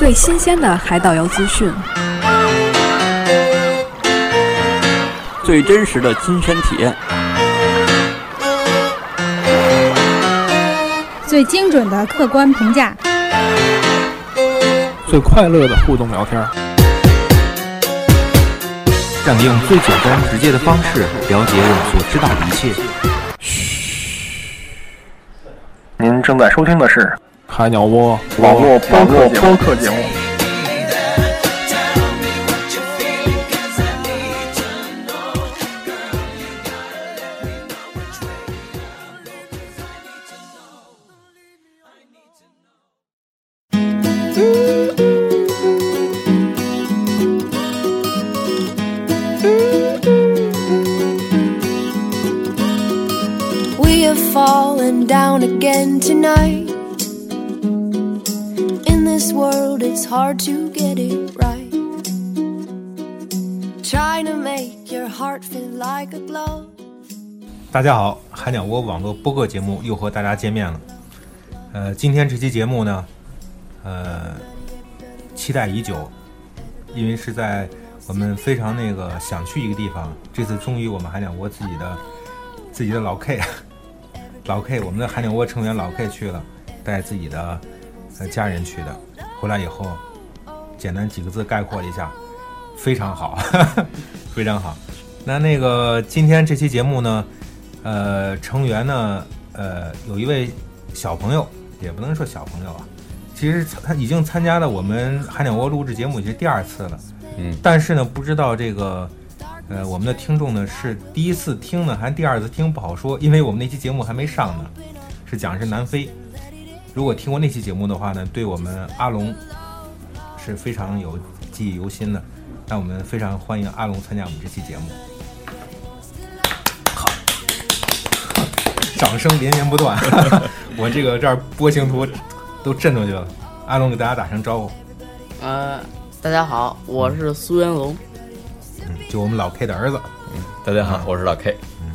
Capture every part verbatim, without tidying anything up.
最新鲜的海岛游资讯， 最真实的亲身体验， 最精准的客观评价， 最快乐的互动聊天， 让你用最简单直接的方式了解我所知道的一切。 您正在收听的是海鸟窝网络播客播客节目。 Falling down again tonight. In this world it's hard to get it right. Trying to make your heart feel like a glove. 大家好，海鸟窝网络播客节目又和大家见面了。呃，今天这期节目呢，呃，期待已久，因为是在我们非常那个想去一个地方，这次终于我们海鸟窝自己的自己的老 K。老 K， 我们的海鸟窝成员老 K 去了，带自己的呃家人去的。回来以后，简单几个字概括了一下，非常好，呵呵非常好。那那个今天这期节目呢，呃，成员呢，呃，有一位小朋友，也不能说小朋友啊，其实他已经参加了我们海鸟窝录制节目，已经第二次了。嗯，但是呢，不知道这个。呃，我们的听众呢是第一次听呢，还是第二次听不好说，因为我们那期节目还没上呢，是讲的是南非。如果听过那期节目的话呢，对我们阿龙是非常有记忆犹新的。那我们非常欢迎阿龙参加我们这期节目。好，掌声连绵不断，我这个这儿波形图都震出去了。阿龙给大家打声招呼。 呃，大家好，我是苏元龙。 嗯，就我们老 K 的儿子。 嗯，大家好，嗯、我是老 K。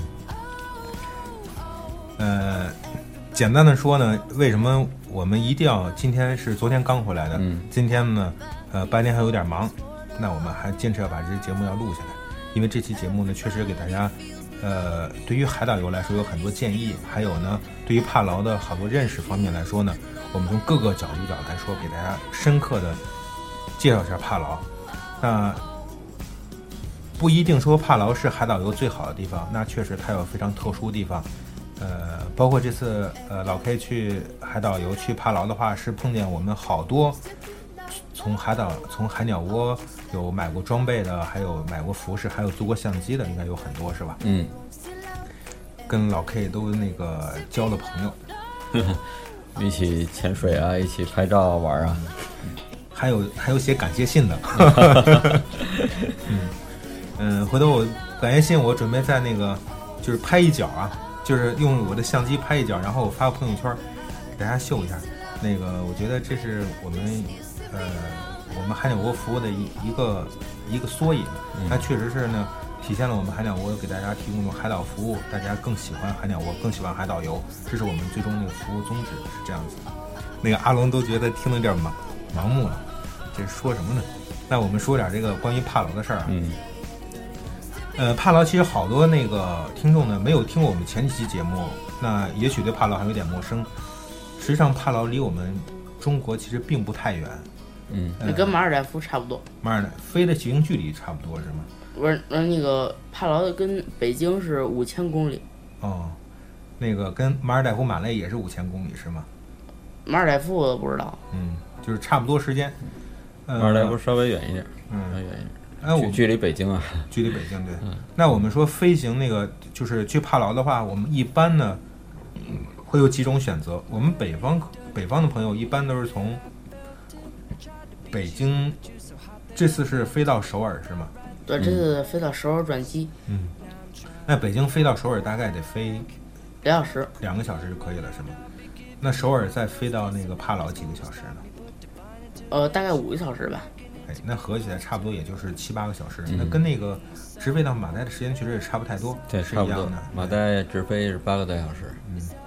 嗯，呃，简单的说呢，为什么我们一定要今天是昨天刚回来的？嗯，今天呢，呃，白天还有点忙，那我们还坚持要把这节目要录下来，因为这期节目呢，确实给大家，呃，对于海岛游来说有很多建议，还有呢，对于帕劳的好多认识方面来说呢，我们从各个角度角来说，给大家深刻的介绍一下帕劳。那不一定说帕劳是海岛游最好的地方，那确实它有非常特殊的地方，呃，包括这次呃老 K 去海岛游去帕劳的话，是碰见我们好多从海岛从海鸟窝有买过装备的，还有买过服饰，还有租过相机的，应该有很多是吧？嗯，跟老 K 都那个交了朋友， 一起潜水啊，一起拍照玩啊， 还有还有写感谢信的，嗯。嗯，回头我感谢信我准备在那个就是拍一角啊，就是用我的相机拍一角，然后我发个朋友圈给大家秀一下。那个我觉得这是我们呃我们海鸟窝服务的一一个一个缩影，它确实是呢体现了我们海鸟窝给大家提供的海岛服务，大家更喜欢海鸟窝，更喜欢海岛游，这是我们最终那个服务宗旨是这样子的。那个阿龙都觉得听得有点盲盲目了，这说什么呢？那我们说点这个关于帕劳的事儿啊。嗯。呃，帕劳其实好多那个听众呢没有听过我们前几期节目，那也许对帕劳还有点陌生。实际上，帕劳离我们中国其实并不太远， 嗯，呃、跟马尔代夫差不多。 马尔代飞的骑行距离差不多是吗？ 不是，那个帕劳跟北京是五千公里。 哦，那个跟马尔代夫马累也是五千公里是吗？ 马尔代夫我都不知道。 嗯，就是差不多时间。 呃、马尔代夫稍微远一点，嗯，稍微远一点。 哎，我距离北京啊， 距离北京对。嗯、那我们说飞行那个就是去帕劳的话，我们一般呢会有几种选择。我们北方北方的朋友一般都是从北京，这次是飞到首尔是吗？ 对，这次飞到首尔转机。 嗯，那北京飞到首尔大概得飞两小时， 两个小时就可以了是吗？那首尔再飞到那个帕劳几个小时呢？ 呃，大概五个小时吧。 哎，那合起来差不多也就是七八个小时，嗯、那跟那个直飞到马代的时间确实也差不太多， 对， 是一样的。 马代直飞是八个多小时。 嗯，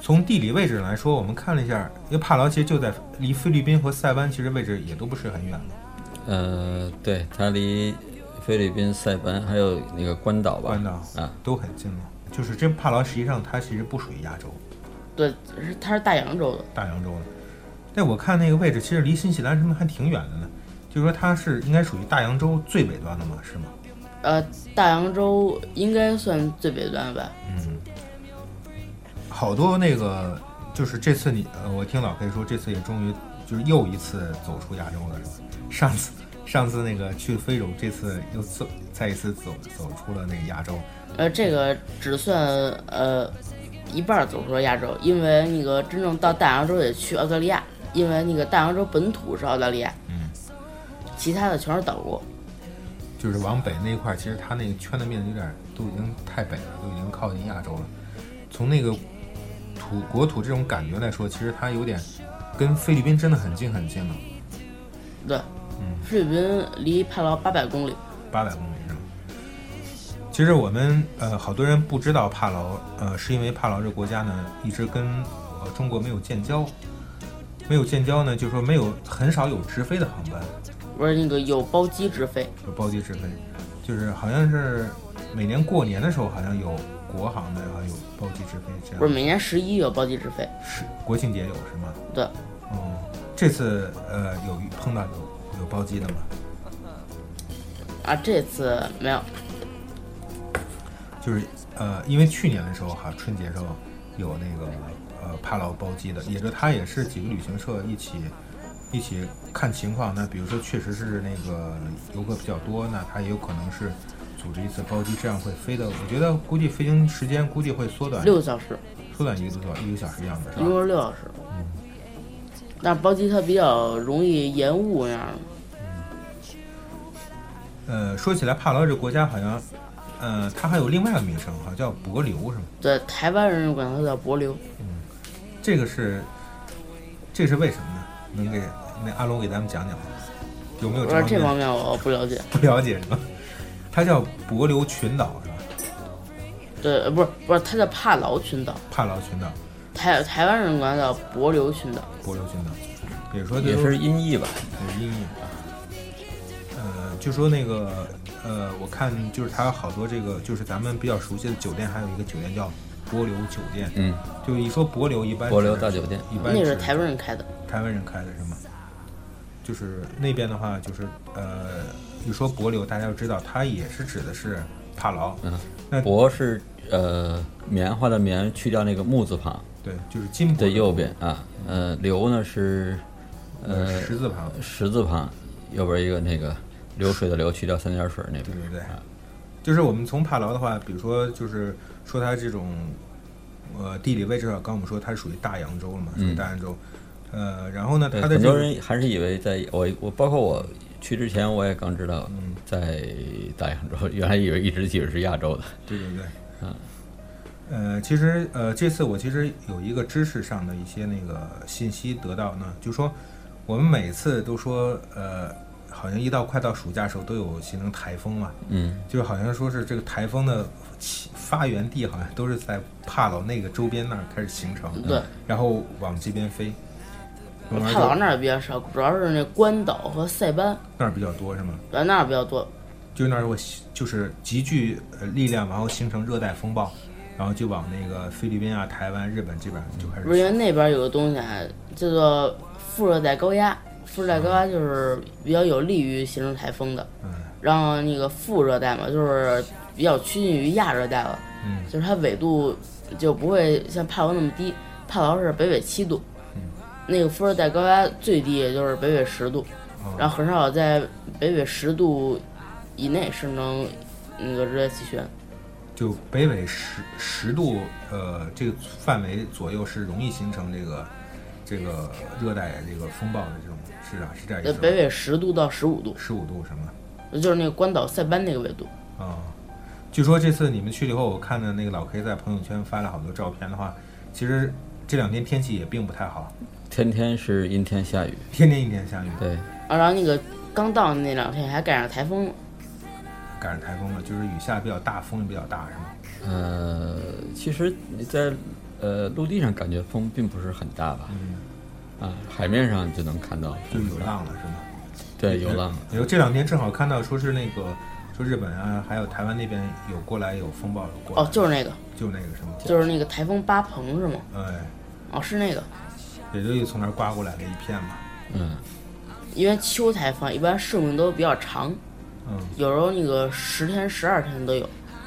从地理位置来说，我们看了一下，因为帕劳其实就在离菲律宾和塞湾其实位置也都不是很远嘛。 呃，对，它离菲律宾、塞班还有那个关岛吧， 关岛啊都很近了。就是这帕劳实际上它其实不属于亚洲， 对，是它是大洋洲的。 大洋洲的。但我看那个位置其实离新西兰什么还挺远的呢，就是说它是应该属于大洋洲最北端的嘛，是吗？ 呃，大洋洲应该算最北端吧。 嗯，好多那个就是这次你呃，我听老K说，这次也终于就是又一次走出亚洲了，是吧？上次上次那个去非洲，这次又走再一次走走出了那个亚洲。 呃，这个只算呃一半走出了亚洲，因为那个真正到大洋洲得去澳大利亚，因为那个大洋洲本土是澳大利亚， 嗯， 其他的全是岛国。 就是往北那一块，其实它那个圈的面积有点都已经太北了，都已经靠近亚洲了。从那个土国土这种感觉来说，其实它有点跟菲律宾真的很近很近了。 对， 嗯， 菲律宾离帕劳八百公里， 八百公里是吧？其实我们呃好多人不知道帕劳，呃，是因为帕劳这个国家呢一直跟呃中国没有建交，没有建交呢，就是说没有很少有直飞的航班。 不是那个有包机直飞， 有包机直飞，就是好像是每年过年的时候，好像有国航的，好像有包机直飞这样。 不是每年十一有包机直飞， 是国庆节有是吗？ 对。 哦，这次呃有碰到有有包机的吗？ 啊，这次没有。 就是呃，因为去年的时候哈，春节的时候有那个呃帕劳包机的，也就他也是几个旅行社一起。一起看情况，那比如说确实是那个游客比较多，那他也有可能是组织一次包机，这样会飞的。我觉得估计飞行时间估计会缩短六个小时，缩短一个多小一个小时样子，是吧？ 一共是六小时。 嗯， 但包机它比较容易延误那样的。 嗯。呃，说起来，帕劳这个国家好像，呃，它还有另外一个名称，好像叫帛琉，是吗？ 对，台湾人管它叫帛琉。 嗯，这个是，这个是为什么呢？能给那阿龙给咱们讲讲吗？有没有这方面？ 这方面我不了解。 不了解是吧？它叫帛琉群岛是吧？ 对，不是不是，它叫帕劳群岛。 帕劳群岛。 台台湾人管它叫帛琉群岛。 帛琉群岛，比如说也是音译吧？ 对，音译。呃，就说那个呃，我看就是它有好多这个，就是咱们比较熟悉的酒店，还有一个酒店叫帛琉酒店。 嗯， 就一说帛琉，一般帛琉大酒店， 一般那是台湾人开的。 台湾人开的是吗？就是那边的话，就是呃，一说帛琉，大家就知道它也是指的是帕劳。 嗯， 那帛是呃棉花的棉，去掉那个木字旁。 对，就是金的右边啊。呃，流呢是呃十字旁， 十字旁，右边一个那个流水的流，去掉三点水那边。 对对对。啊，就是我们从帕劳的话，比如说就是说它这种呃地理位置上，刚我们说它是属于大洋洲了嘛，属于大洋洲。嗯呃，然后呢，它的、 这个、很多人还是以为在我我包括我去之前，我也刚知道，嗯，在大洋洲，原来以为一直以为是亚洲的。 对对对， 嗯， 呃，其实呃，这次我其实有一个知识上的一些那个信息得到呢，就说我们每次都说呃，好像一到快到暑假的时候都有形成台风嘛， 嗯， 就好像说是这个台风的发源地好像都是在帕劳那个周边那儿开始形成， 对， 然后往这边飞。 帕劳那儿比较少，主要是那关岛和塞班那儿比较多是吗？ 对，那儿比较多， 就那儿会就是集聚力量，然后形成热带风暴，然后就往那个菲律宾啊、台湾、日本这边就开始。 不是因为那边有个东西啊，叫做副热带高压，副热带高压就是比较有利于形成台风的。 嗯。 然后那个副热带嘛，就是比较趋近于亚热带了。 嗯。 就是它纬度就不会像帕劳那么低，帕劳是北纬七度。那个副热带高压最低也就是北纬十度， 哦， 然后很少在北纬十度以内是能那个热带气旋。 就北纬十十度，呃，这个范围左右是容易形成这个这个热带这个风暴的这种，是啊，是这样一个。 北纬十度到十五度。 十五度什么？ 就是那个关岛塞班那个纬度。 啊，哦，据说这次你们去了以后，我看的那个老 K 在朋友圈发了好多照片的话，其实这两天天气也并不太好。 天天是阴天下雨， 天天阴天下雨。 对， 啊，然后那个刚到那两天还赶上台风了， 赶上台风了，就是雨下比较大，风也比较大，是吗？ 呃，其实你在呃，陆地上感觉风并不是很大吧？嗯，啊，海面上就能看到就有浪了，是吗？ 对，有浪。 你说这两天正好看到说是那个，说日本啊，还有台湾那边有过来有风暴有过来。 哦，就是那个， 就是那个什么？ 就是那个台风八鹏是吗？ 哎， 哦，是那个， 也就从那儿刮过来了一片嘛。 嗯， 因为秋台风一般寿命都比较长， 嗯， 有时候那个十天、十二天都有。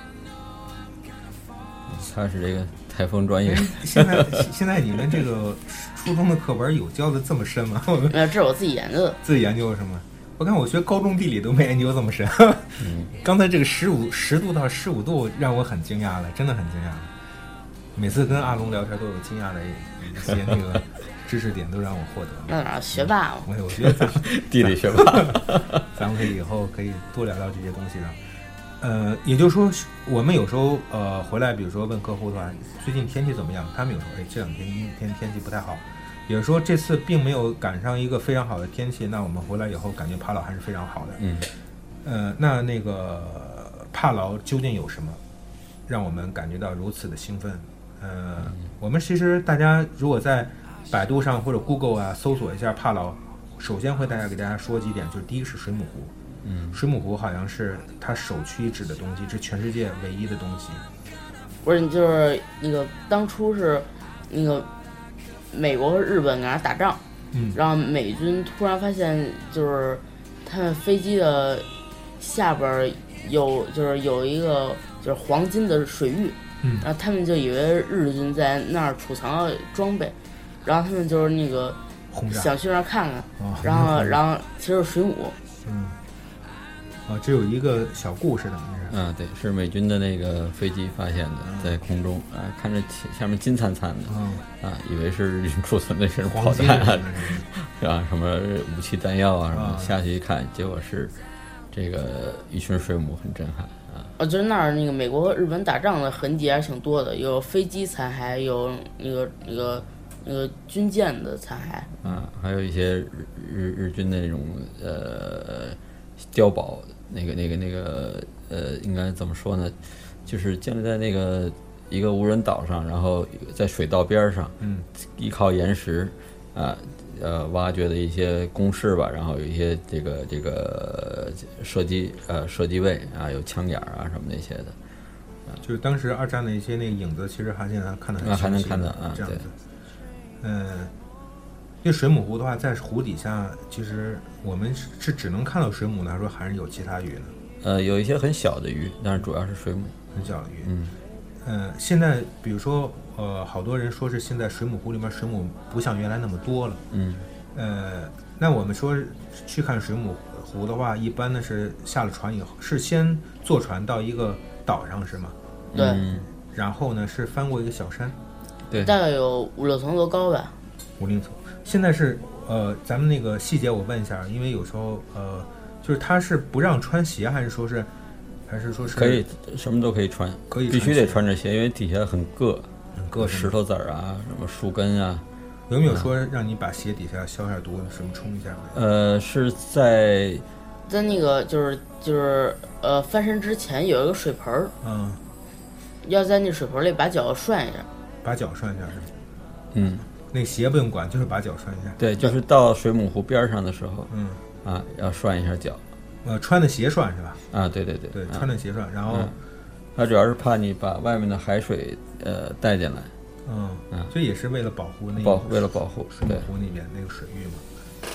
他是这个台风专业。 现在现在你们这个初中的课本有教的这么深吗？ 没有，这是我自己研究的。 自己研究的是吗？我看我学高中地理都没研究这么深。 嗯， 刚才这个十五十度到十五度让我很惊讶了，真的很惊讶了。每次跟阿龙聊天都有惊讶的一些那个知识点都让我获得。 那哪学霸嘛？ 我我觉得咱们地理学霸， 咱们可以以后可以多聊聊这些东西的。呃，也就是说，我们有时候呃回来，比如说问客户的话，最近天气怎么样？他们有时候哎这两天阴天天气不太好，也就是说这次并没有赶上一个非常好的天气，那我们回来以后感觉帕劳还是非常好的。 嗯， 呃，那那个帕劳究竟有什么让我们感觉到如此的兴奋？呃，我们其实大家如果在百度上或者 Google 啊搜索一下帕劳，首先会大家给大家说几点，就是第一个是水母湖。 嗯， 水母湖好像是它首屈一指的东西，是全世界唯一的东西。 不是，就是那个当初是那个美国和日本搁那打仗， 嗯， 然后美军突然发现就是他们飞机的下边有就是有一个就是黄金的水域， 嗯， 然后他们就以为日军在那儿储藏了装备，然后他们就是那个想去那儿看看， 哦、 然后然后其实是水母， 嗯。啊，这有一个小故事的， 是啊，对，是美军的那个飞机发现的，在空中啊，看着下面金灿灿的， 嗯、 啊，以为是日军储存的是炮弹啊，是吧？什么武器弹药啊什么， 啊、 下去一看，结果是这个一群水母，很震撼啊。 我觉得那儿那个美国和日本打仗的痕迹还是挺多的，有飞机残骸，有那个那个那个军舰的残骸啊，还有一些日日日军的那种呃碉堡。那个、那个、那个，呃，应该怎么说呢？就是建立在那个一个无人岛上，然后在水道边上， 嗯， 依靠岩石，啊，呃，挖掘的一些工事吧，然后有一些这个这个射击呃射击位啊，有枪眼啊什么那些的， 啊，就是当时二战的一些那个影子，其实还现在看得很清晰， 还能看到啊， 这样子，嗯。因为水母湖的话，在湖底下，其实我们是是只能看到水母呢，还是说还是有其他鱼呢？ 呃，有一些很小的鱼，但是主要是水母， 很小的鱼。 嗯， 呃，现在比如说，呃，好多人说是现在水母湖里面水母不像原来那么多了。 嗯， 呃，那我们说去看水母湖的话，一般呢是下了船以后，是先坐船到一个岛上是吗？ 对。 嗯、 然后呢是翻过一个小山， 对， 大概有五六层楼高吧。 五六层。现在是呃，咱们那个细节我问一下，因为有时候呃，就是他是不让穿鞋，还是说是，还是说是可以什么都可以穿， 可以必须得穿着鞋，因为底下很硌， 很硌， 石头子儿啊，什么树根啊。 有没有说让你把鞋底下消下毒，什么冲一下？ 呃，是在在那个就是就是呃翻身之前有一个水盆儿， 嗯， 要在那水盆里把脚涮一下， 把脚涮一下是吗？ 嗯。 那个鞋不用管，就是把脚涮一下。 对，就是到水母湖边上的时候， 嗯， 啊，要涮一下脚。 呃，穿的鞋涮是吧？ 啊，对对对， 对，穿的鞋涮，然后， 它主要是怕你把外面的海水呃带进来。 嗯， 啊， 这也是为了保护那个保为了保护水母湖那边那个水域嘛。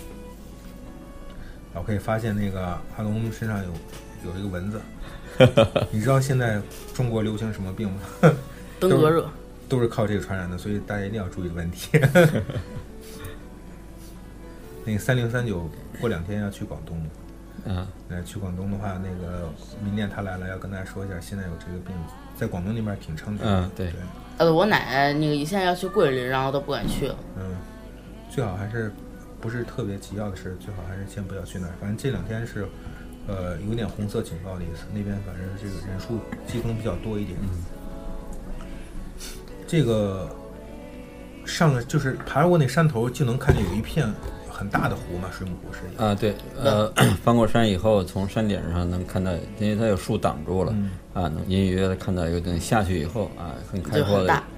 我可以发现那个阿龙身上有有一个蚊子，你知道现在中国流行什么病吗？ 登革热。 都是靠这个传染的，所以大家一定要注意问题。那个三零三九过两天要去广东， 啊， 呃，去广东的话，那个明年他来了，要跟大家说一下，现在有这个病，在广东那边挺猖獗的。 嗯，对。 对呃，我奶奶那个现在要去桂林，然后都不敢去了。 嗯，最好还是不是特别急要的事，最好还是先不要去那儿。反正这两天是，呃，有点红色警告的意思，那边反正这个人数疾风比较多一点。 嗯。 这个上了就是爬过那山头，就能看见有一片很大的湖嘛，水母湖是啊，对，呃，翻过山以后，从山顶上能看到，因为它有树挡住了， 嗯、 啊，能隐隐约约的看到有点下去以后啊，很开阔的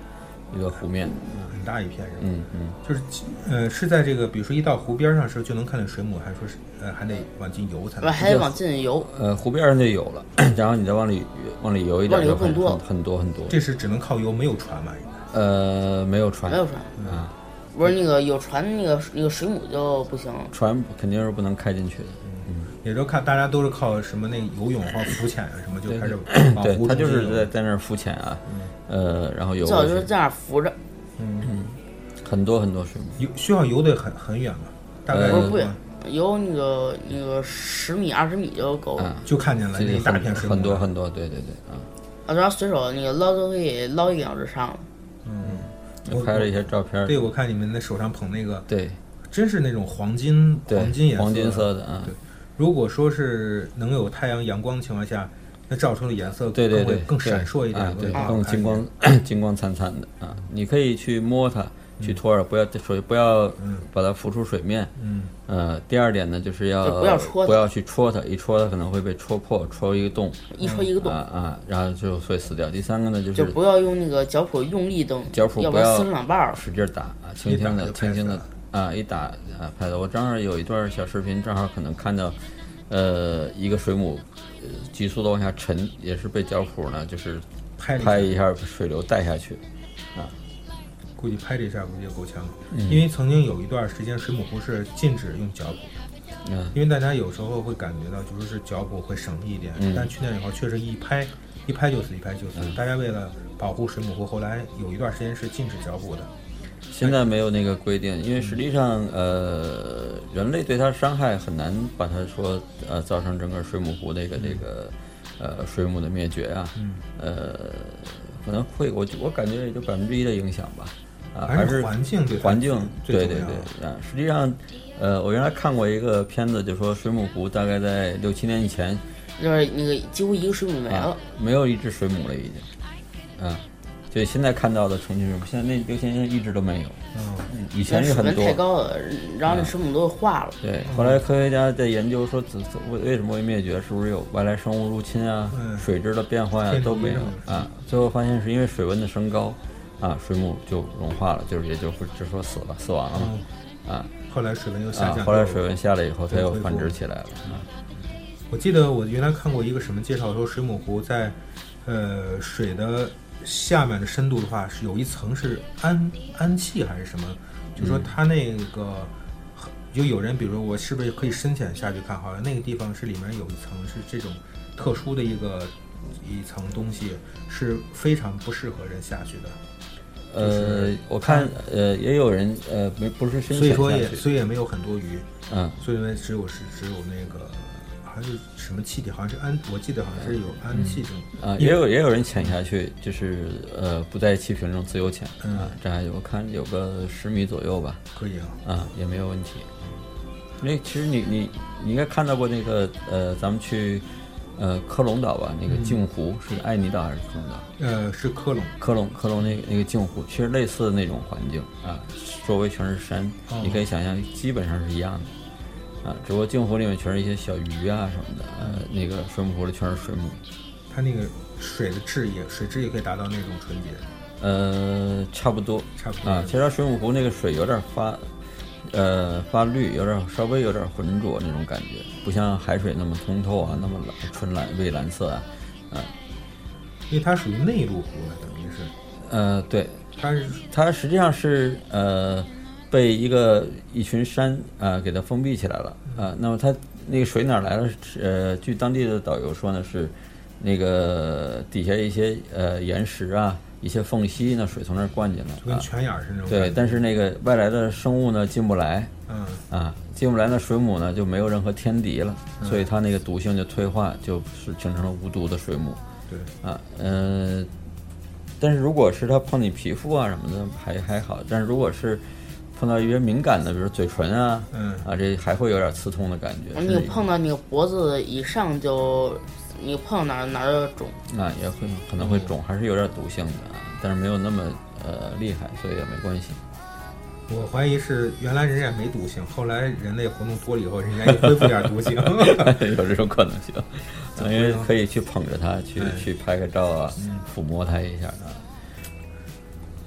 一个湖面， 很大一片是吧？ 嗯嗯， 就是呃是在这个比如说一到湖边上时候就能看见水母，还是说是呃还得往进游才能？ 还得往进游。 呃，湖边上就有了，然后你再往里往里游一点， 往里游更多， 很很多很多。 这是只能靠游，没有船吧？ 呃，没有船， 没有船啊。 不是那个有船，那个那个水母就不行， 船肯定是不能开进去的。 嗯，也都看大家都是靠什么那个游泳或浮潜啊什么就开始往对， 湖他就是在在那儿浮潜啊，嗯、呃，然后游。 最好就是在那儿浮着。 嗯嗯， 很多很多水母。 游需要游得很很远吗？大概不是不远，游那个那个十米二十米就够了、 啊， 就看见了那一大片水母， 很多很多，对对对啊。 啊，然后随手那个捞都可以捞一个小时上了。 嗯。 我拍了一些照片， 对，我看你们那手上捧那个， 对， 真是那种黄金黄金颜色， 黄金色的啊。 对，如果说是能有太阳阳光情况下，那照出的颜色对对对更闪烁一点， 对，更金光金光灿灿的啊。你可以去摸它，去拖着，不要水不要把它浮出水面。 嗯。 呃，第二点呢，就是要不要戳， 不要去戳它，一戳它可能会被戳破，戳一个洞， 一戳一个洞啊啊，然后就会死掉。第三个呢，就是就不要用那个脚蹼用力蹬， 脚蹼不要撕两半使劲打啊，轻轻的轻轻的啊，一打啊拍的。我正好有一段小视频，正好可能看到，呃，一个水母呃急速的往下沉，也是被脚蹼呢，就是拍一下水流带下去，啊。 估计拍这一下估计就够呛了、 嗯， 因为曾经有一段时间水母湖是禁止用脚蹼， 嗯， 因为大家有时候会感觉到就是是脚蹼会省力一点， 嗯、 但去那以后确实一拍一拍就死，一拍就死、嗯。大家为了保护水母湖，后来有一段时间是禁止脚蹼的。 现在没有那个规定，因为实际上，呃，人类对它伤害很难把它说呃造成整个水母湖那个这个呃水母的灭绝啊， 嗯、 呃，可能会我我感觉也就百分之一的影响吧。啊， 还是环境对环境，对对对啊！实际上，呃，我原来看过一个片子，就说水母湖大概在六七年以前， 就是那个几乎一个水母没了、 啊，没有一只水母了已经，啊，就现在看到的重庆水母，现在那六七年一直都没有，嗯，以前是很多， 水温太高了，然后那水母都化了。 对，后来科学家在研究说，为为什么会灭绝，是不是有外来生物入侵啊， 嗯、 水质的变化呀、啊、都没有啊？最后发现是因为水温的升高。啊，水母就融化了，就是也就不是说死了，死亡了嘛、嗯。啊， 后来水温又下降、 啊，后来水温下来以后，它又繁殖起来了。啊， 我记得我原来看过一个什么介绍，说水母湖在，呃，水的下面的深度的话，是有一层是氨氨气还是什么？就说它那个，就有人比如说我是不是可以深潜下去看？好像那个地方是里面有一层是这种特殊的一个一层东西，是非常不适合人下去的。 呃，我看呃也有人呃没不是深潜下去， 所以说也所以也没有很多鱼， 嗯， 所以说只有是只有那个还是什么气体，好像是氨，我记得好像是有氨气这种、 嗯、啊，也有也有人潜下去，就是呃不在气瓶中自由潜， 嗯、 啊，这还有我看有个十米左右吧， 可以啊， 啊也没有问题。因为其实你你你应该看到过那个呃咱们去。呃，科隆岛吧，那个镜湖、嗯、是爱尼岛还是科隆岛？ 呃，是科隆， 科隆，科隆那个那个镜湖，其实类似的那种环境啊，周围全是山、哦，你可以想象，基本上是一样的啊，只不过镜湖里面全是一些小鱼啊什么的，呃，那个水母湖里全是水母。 它那个水的质也，水质也可以达到那种纯洁。 呃，差不多， 差不多啊。其实水母湖那个水有点发。呃，发绿，有点稍微有点浑浊那种感觉，不像海水那么通透啊，那么蓝纯蓝蔚蓝色啊，啊、呃， 因为它属于内陆湖了，等于是， 呃，对， 它是它实际上是呃被一个一群山啊、呃、给它封闭起来了啊、呃，那么它那个水哪来了？呃，据当地的导游说呢，是那个底下一些呃岩石啊。一些缝隙呢，水从那儿灌进来， 就跟泉眼似的那种。 对，但是那个外来的生物呢进不来， 嗯啊，进不来，那水母呢就没有任何天敌了， 嗯、 所以它那个毒性就退化，就是形成了无毒的水母。 对， 啊，嗯、呃，但是如果是它碰你皮肤啊什么的还还好，但是如果是碰到一些敏感的，比如嘴唇啊， 嗯啊，这还会有点刺痛的感觉。 你碰到那个脖子以上就。你碰哪哪就肿啊，也会可能会肿，还是有点毒性的，但是没有那么呃厉害，所以也没关系。 我怀疑是原来人家没毒性，后来人类活动多了以后，人家又恢复点毒性， 有这种可能性。因为可以去捧着它，去去拍个照啊，抚摸它一下啊。 嗯、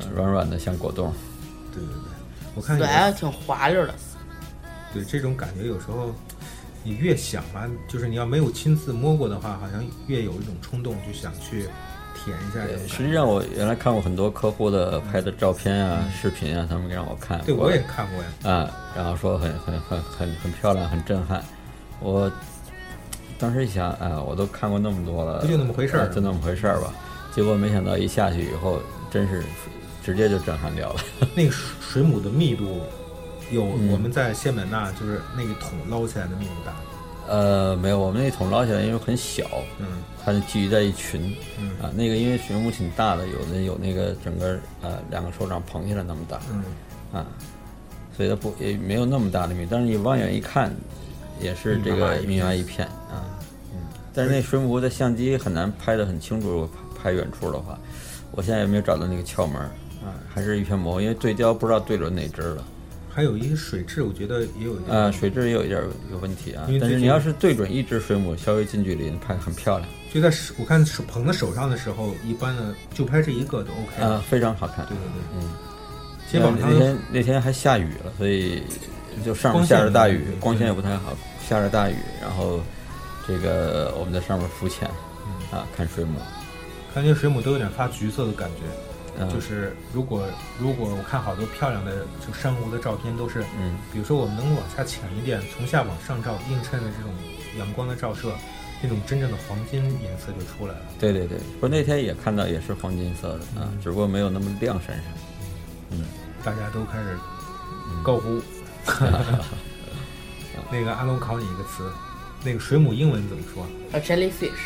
软软的像果冻。 对对对，我看对，还挺滑溜的。 对，这种感觉有时候你越想吧，就是你要没有亲自摸过的话，好像越有一种冲动，就想去体验一下。 对，实际上我原来看过很多客户的拍的照片啊、嗯、视频啊，他们让我看。 对，我也看过呀。 啊，然后说很很很很很漂亮，很震撼。我当时一想，哎，我都看过那么多了， 不就那么回事儿、啊， 就那么回事儿吧。结果没想到一下去以后，真是直接就震撼掉了。 那个水母的密度有我们在仙本那就是那个桶捞起来的密度大。 呃，没有，我们那桶捞起来因为很小， 嗯， 它就聚集在一群， 嗯啊，那个因为水母挺大的，有的有那个整个呃两个手掌捧起来那么大， 嗯， 啊，所以它不也没有那么大的密，但是你望远一看，也是这个密麻一片啊，嗯，但是那水母湖的相机很难拍得很清楚，拍远处的话，我现在也没有找到那个窍门啊，还是一片模糊，因为对焦不知道对准哪只了。 还有一些水质，我觉得也有一点啊，水质也有一点有问题啊。但是你要是对准一只水母，稍微近距离拍很漂亮。 就在我看手捧在手上的时候，一般的就拍这一个都 OK 啊，非常好看。 对对对， 嗯。 基本上那天那天还下雨了，所以就上面下着大雨，光线也不太好，下着大雨，然后这个我们在上面浮潜，啊，看水母， 看这水母都有点发橘色的感觉。 嗯、 就是如果如果我看好多漂亮的就珊瑚的照片都是， 嗯， 比如说我们能往下潜一点，从下往上照，映衬的这种阳光的照射，那种真正的黄金颜色就出来了。 对对对，不那天也看到也是黄金色的啊、嗯，只不过没有那么亮闪闪。 嗯，大家都开始高呼。嗯、那个阿龙考你一个词，那个水母英文怎么说 ？A jellyfish。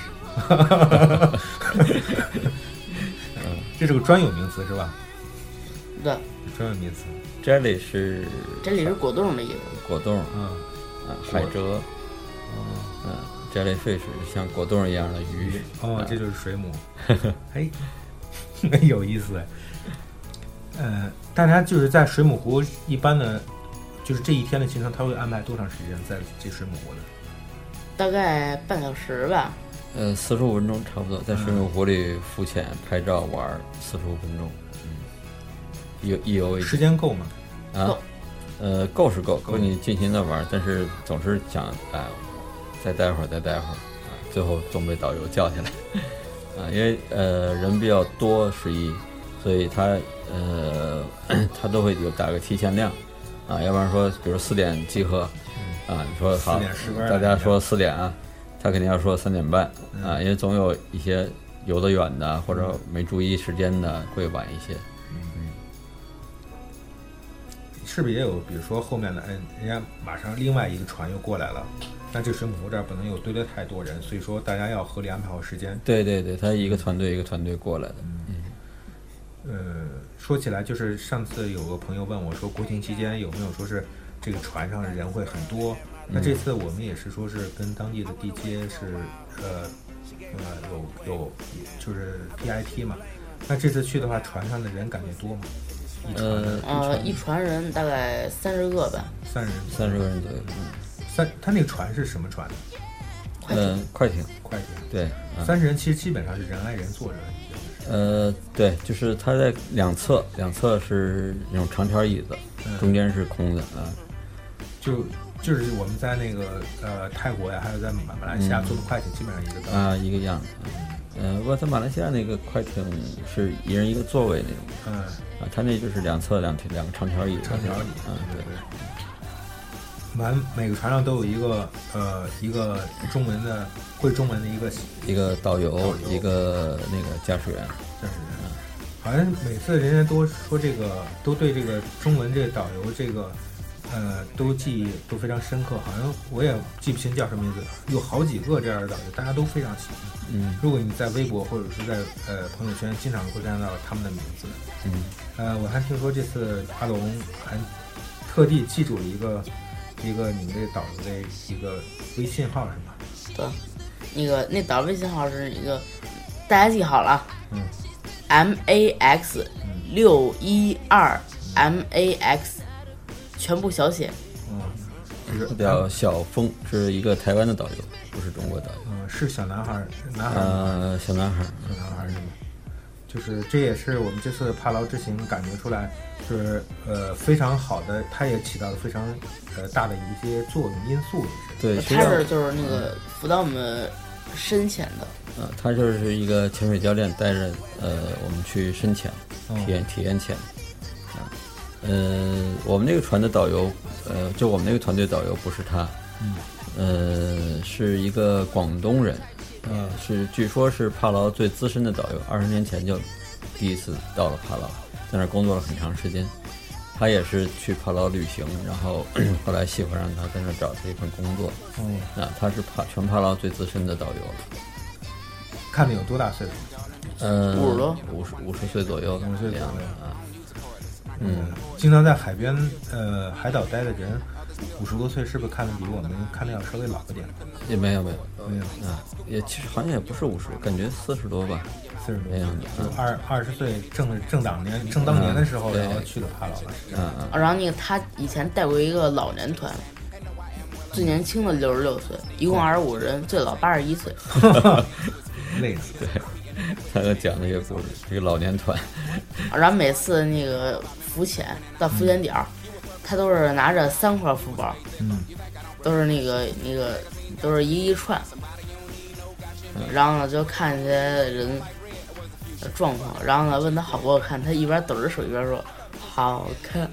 这是个专有名词是吧？ 对， 专有名词。 jelly 是 jelly 是果冻的意思。 果冻， 嗯， 啊，海蜇，嗯 ，jellyfish 像果冻一样的鱼。 哦，啊、这就是水母。哎，有意思哎。呃，大家就是在水母湖一般的，就是这一天的行程，他会安排多长时间在这水母湖的？ 大概半小时吧。 呃，四十五分钟差不多，在水母湖里浮潜、拍照、玩四十五分钟，嗯，有意犹未尽。 时间够吗？ 啊， 够。 呃，够是够，够你尽情的玩，但是总是想哎、呃，再待会儿，再待会儿，啊，最后总被导游叫起来，啊，因为呃人比较多，十一，所以他呃他都会有打个提前量，啊，要不然说比如四点集合，啊，你说好，大家说四点啊。他肯定要说三点半啊，因为总有一些游得远的或者没注意时间的会晚一些。 嗯，是不是也有比如说后面的哎，人家马上另外一个船又过来了，那这水母湖这儿不能有堆得太多人，所以说大家要合理安排好时间。 对对对，他一个团队一个团队过来的。 嗯，呃，说起来就是上次有个朋友问我说，国庆期间有没有说是这个船上的人会很多？那这次我们也是说是跟当地的地接是呃呃有有就是 P I P 嘛，那这次去的话船上的人感觉多吗？一船呃呃一船人大概三十个吧， 三人三十个人左右。 嗯，三他那个船是什么船？ 嗯，快艇。 快艇。 对， 三十人其实基本上是人挨人坐着。 呃，对，就是它在两侧，两侧是那种长条椅子， 嗯、 中间是空的啊。 就就是我们在那个呃泰国呀，还有在马马来西亚坐的快艇，基本上一个道理、 嗯、啊，一个样子。呃，不过在马来西亚那个快艇是一人一个座位那种。 嗯。 啊，它那就是两侧两条两个长条椅。 长条椅。 啊，对对。 满每个船上都有一个呃一个中文的会中文的一个一个导游， 导游一个那个驾驶员。 驾驶员。好像每次人家都说这个都对这个中文这个导游这个。呃，都记忆都非常深刻，好像我也记不清叫什么名字，有好几个这样的导游，大家都非常喜欢。 嗯， 如果你在微博或者是在呃朋友圈，经常会看到他们的名字。 嗯， 呃，我还听说这次阿龙还特地记住了一个一个你们这导游的一个微信号是吗？ 对，那个那导游微信号是一个，大家记好了， 嗯 ，M A X 六一二 M A X。全部小写， 嗯， 是叫小峰，是一个台湾的导游，不是中国导游。 嗯，是小男孩，男孩。 呃，小男孩， 小男孩是吗？ 就是这也是我们这次帕劳之行感觉出来，就是呃非常好的，它也起到了非常呃大的一些作用因素也是。对， 他是就是那个辅导我们深潜的。 呃，他就是一个潜水教练，带着呃我们去深潜，体验、嗯、体验潜。啊，呃，我们那个船的导游，呃，就我们那个团队导游不是他，嗯，呃，是一个广东人。嗯，是，据说是帕劳最资深的导游，二十年前就第一次到了帕劳，在那儿工作了很长时间。他也是去帕劳旅行，然后后来媳妇让他在那儿找他一份工作。嗯，啊，他是帕全帕劳最资深的导游了。 看你有多大岁数？ 呃， 五十多， 五十五十岁左右， 五十岁左右啊。 嗯，经常在海边呃海岛待的人。五十多岁是不是看的比我们看的要稍微老一点？ 也没有没有没有啊，也其实好像也不是五十，感觉四十多吧， 四十多样子。 就二二十岁正正当年正当年的时候， 嗯、 然后去了帕劳了。 嗯嗯、 啊。然后那个他以前带过一个老年团，最年轻的六十六岁，一共二十五人，最老八十一岁。 累死。 对，他给讲的一个故事，这个老年团。 然后每次那个浮潜到浮潜点儿。嗯，他都是拿着三块浮包， 嗯， 都是那个那个都是一一串，然后呢就看这些人的状况，然后呢问他好不好看，他一边抖着手一边说好看。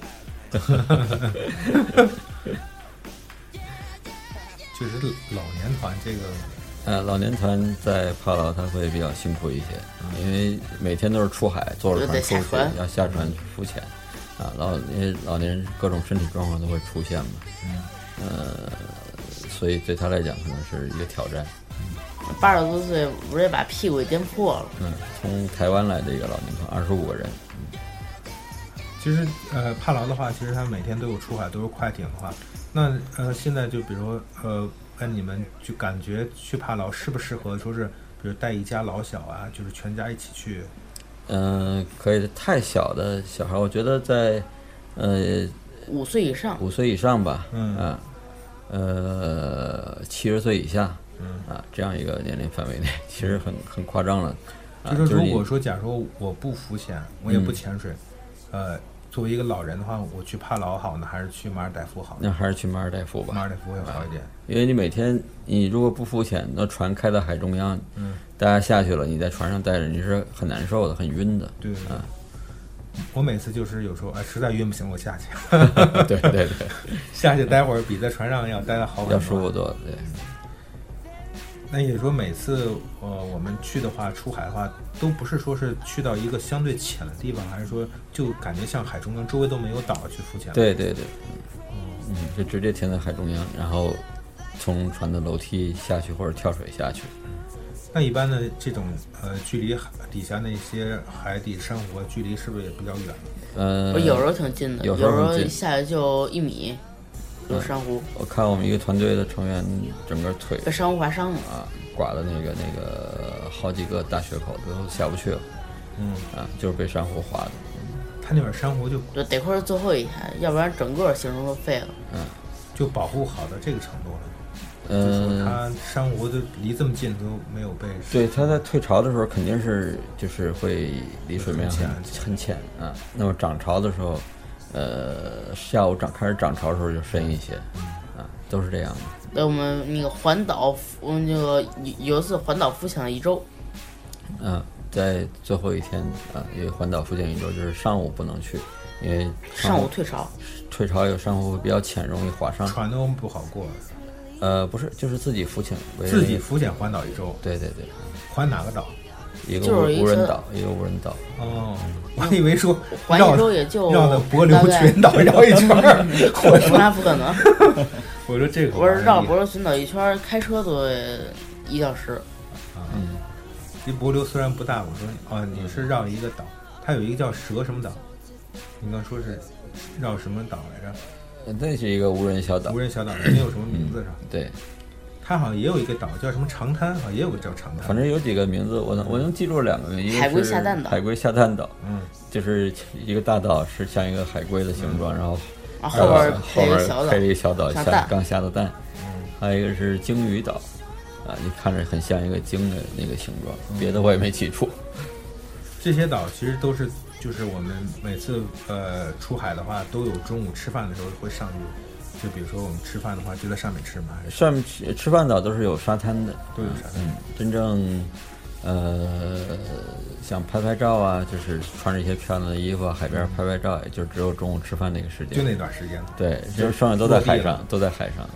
就是老年团这个， 呃，老年团在帕劳他会比较辛苦一些，嗯、因为每天都是出海，坐着船出去，要下船去浮潜。啊，老因为老年人各种身体状况都会出现嘛，嗯，呃，所以对他来讲可能是一个挑战。 八十多岁不是也把屁股给颠破了？ 嗯，从台湾来的一个老年团，二十五个人。嗯， 其实呃，帕劳的话，其实他每天都有出海，都是快艇的话，那呃，现在就比如呃，跟你们就感觉去帕劳适不适合说是，比如带一家老小啊，就是全家一起去？ 嗯、呃，可以。太小的小孩，我觉得在，呃， 五岁以上， 五岁以上吧， 嗯啊，呃，七十岁以下， 嗯啊，这样一个年龄范围内，其实很很夸张了。 啊、就是如果说，假如我不浮潜，我也不潜水，嗯、呃，作为一个老人的话，我去帕劳好呢，还是去马尔代夫好呢？ 那还是去马尔代夫吧， 马尔代夫会好一点， 因为你每天你如果不浮潜，那船开到海中央， 嗯。 大家下去了，你在船上待着，你是很难受的，很晕的。 对，对啊， 我每次就是有时候哎，实在晕不行，我下去。 对对对， 下去待会儿比在船上要待得好很多， 要舒服多。对。 那也说每次呃我们去的话，出海的话，都不是说是去到一个相对浅的地方，还是说就感觉像海中央周围都没有岛去浮潜？ 对对对，嗯嗯，就直接停在海中央，然后从船的楼梯下去或者跳水下去。 那一般的这种呃距离海底下那些海底珊瑚距离是不是也比较远？ 呃， 有时候挺近的， 有时候一下去就一米，有珊瑚、 嗯。我看我们一个团队的成员整个腿被珊瑚划伤了啊，刮的那个那个好几个大血口都下不去了。 嗯啊，就是被珊瑚划的。 它那边珊瑚就就得亏是最后一天，要不然整个行程都废了。 嗯， 就保护好到这个程度了。 嗯， 它珊瑚都离这么近都没有被。 对，它在退潮的时候肯定是就是会离水面很很浅啊。那么涨潮的时候，呃，下午涨开始涨潮的时候就深一些，啊，都是这样的。 对，我们那个环岛，我们那个有一次环岛浮潜了一周。 嗯，在最后一天啊，因为环岛浮潜一周就是上午不能去，因为上午退潮， 退潮有珊瑚比较浅，容易划伤， 船都不好过。 呃，不是，就是自己浮潜， 自己浮潜环岛一周。 对对对， 环哪个岛？ 一个无无人岛，一个无人岛。 哦，我以为说环一周也就绕的帛琉群岛绕一圈儿，我说那不可能。 我说这个， 我是绕帛琉群岛一圈，开车都得一小时。 啊，嗯，这帛琉虽然不大，我说啊，你是绕一个岛，它有一个叫蛇什么岛？你刚说是绕什么岛来着？ 那是一个无人小岛， 无人小岛没有什么名字是吧？ 嗯、对， 它好像也有一个岛叫什么长滩，好像也有个叫长滩。 反正有几个名字，我能我能记住两个，一个是海龟下蛋岛， 海龟下蛋岛， 嗯， 就是一个大岛是像一个海龟的形状，嗯、然后后边后边配了一个小岛下下刚下的蛋， 嗯， 还有一个是鲸鱼岛，啊，你看着很像一个鲸的那个形状，别的我也没记住。 这些岛其实都是，就是我们每次呃出海的话，都有中午吃饭的时候会上去，就比如说我们吃饭的话，就在上面吃嘛。 上面吃吃饭岛都是有沙滩的， 都有沙滩。 嗯，真正呃想拍拍照啊，就是穿着一些漂亮的衣服，海边拍拍照，也就只有中午吃饭那个时间。 就那段时间。 对，就是双眼都在海上，都在海上。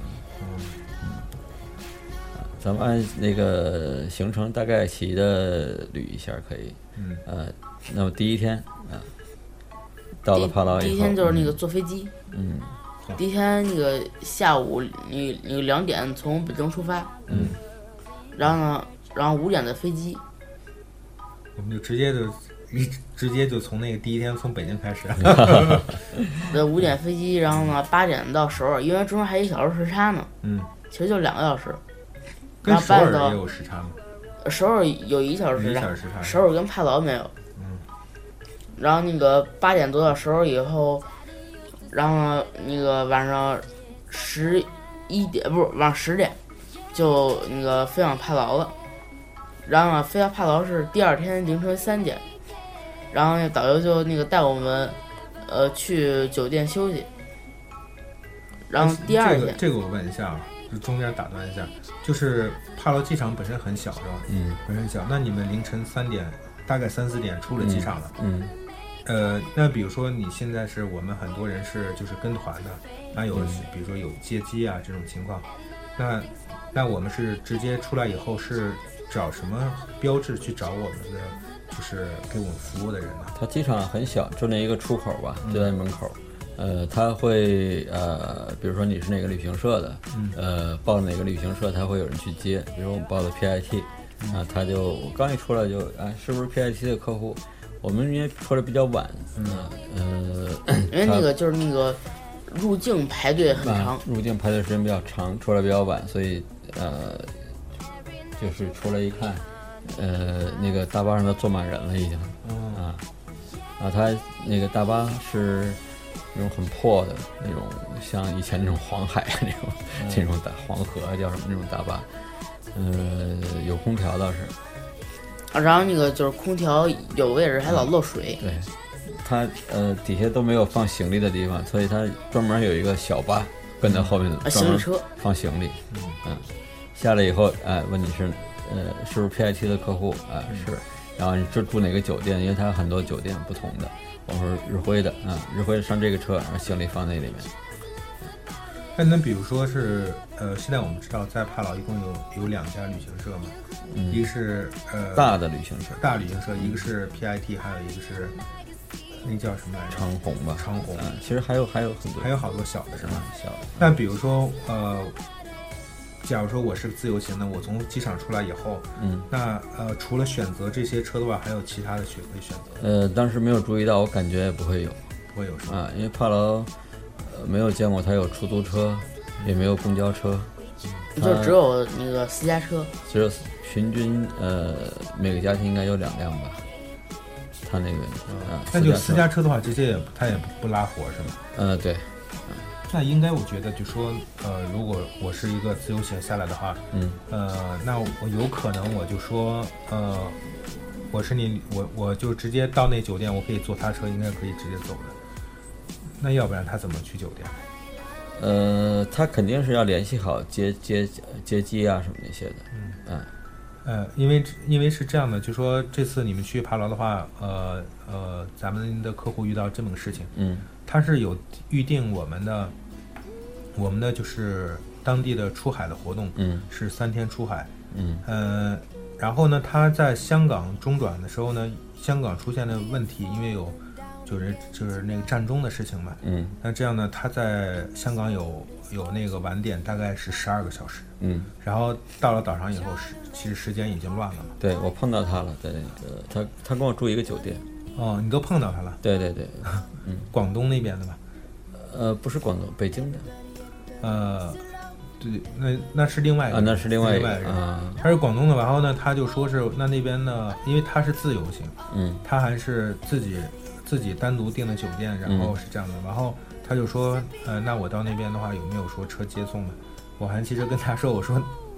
咱们按那个行程大概齐的捋一下可以。 嗯。 呃，那么第一天啊，到了帕劳以后， 第一天就是那个坐飞机。 嗯。 第一天那个下午，你那个两点从北京出发。 嗯。 然后呢，然后五点的飞机。 我们就直接就一直接就从那个第一天从北京开始。 对，五点飞机，然后呢八点到首尔，因为中间还有一小时时差呢。 嗯。 其实就两个小时。 跟首尔也有时差吗？ 首尔有一小时时差， 时差首尔跟帕劳没有。 嗯。 然后那个八点多到首尔以后，然后那个晚上十一点不是晚上十点，就那个飞往帕劳了。然后呢，飞到帕劳是第二天凌晨三点，然后那导游就那个带我们，呃，去酒店休息。然后第二天， 这个这个我问一下啊。就中间打断一下，就是帕劳机场本身很小是吧？ 嗯， 本身小。那你们凌晨三点，大概三四点出了机场了。 嗯。 呃，那比如说你现在是我们很多人是就是跟团的，那有、嗯、比如说有接机啊这种情况，那那我们是直接出来以后是找什么标志去找我们的，就是给我们服务的人呢？ 它机场很小，就那一个出口吧，就在门口。嗯呃，他会呃，比如说你是哪个旅行社的， 嗯、 呃，报哪个旅行社，他会有人去接。比如我们报的 P I T， 啊、呃，他就我刚一出来就啊，是不是 P I T 的客户？我们因为出来比较晚， 嗯呃， 因为那个就是那个入境排队很长、 啊，入境排队时间比较长，出来比较晚，所以呃，就是出来一看，呃，那个大巴上都坐满人了已经， 嗯、 啊，啊，他那个大巴是。那种很破的那种，像以前那种黄海那种，嗯、这种大黄河叫什么那种大巴，呃，有空调倒是， 啊，然后那个就是空调有位置还老漏水， 嗯、对，它呃底下都没有放行李的地方，所以它专门有一个小巴跟在后面的、 啊、行李车放行李，嗯嗯，下来以后哎问你是呃是不是 P I T 的客户啊、呃、是，然后你住住哪个酒店，因为它有很多酒店不同的。我说日辉的啊，日辉上这个车，然后行李放那里面。 哎，那比如说是呃，现在我们知道在帕劳一共有有两家旅行社嘛，嗯、一个是呃大的旅行社， 大旅行社，一个是 P I T， 还有一个是那叫什么来着？ 长虹吧， 长虹、 嗯。其实还有还有很多， 还有好多小的是吧？ 小的。 但比如说呃。假如说我是自由行的，我从机场出来以后， 嗯， 那呃，除了选择这些车的话，还有其他的选可以选择？ 呃，当时没有注意到，我感觉也不会有， 不会有是吧？ 啊，因为帕劳，呃，没有见过它有出租车，嗯、也没有公交车， 嗯、就只有那个私家车， 只有平均呃每个家庭应该有两辆吧。他那个啊， 那就私家车的话，这些也他也不拉活是吗？ 呃，对。 那应该我觉得就说，呃，如果我是一个自由行下来的话， 嗯， 呃，那我有可能我就说，呃，我是你，我我就直接到那酒店，我可以坐他车，应该可以直接走的。那要不然他怎么去酒店？ 呃，他肯定是要联系好接接接机啊什么那些的， 嗯嗯， 呃，因为因为是这样的，就说这次你们去帕劳的话，呃呃，咱们的客户遇到这么个事情， 嗯， 他是有预定我们的。我们的就是当地的出海的活动， 嗯， 是三天出海， 嗯， 呃，然后呢，他在香港中转的时候呢，香港出现了问题，因为有就是就是那个战中的事情嘛， 嗯， 那这样呢，他在香港有有那个晚点，大概是十二个小时， 嗯， 然后到了岛上以后，是其实时间已经乱了嘛， 对我碰到他了，在那个他他跟我住一个酒店， 哦，你都碰到他了， 对对对，嗯， 广东那边的吧？ 呃，不是广东，北京的。 呃，对，那那是另外一个， 啊，那是另外一个人， 啊， 他是广东的，然后呢，他就说是那那边呢，因为他是自由行， 嗯， 他还是自己自己单独订的酒店，然后是这样的，嗯、然后他就说，呃，那我到那边的话，有没有说车接送的？我还其实跟他说，我说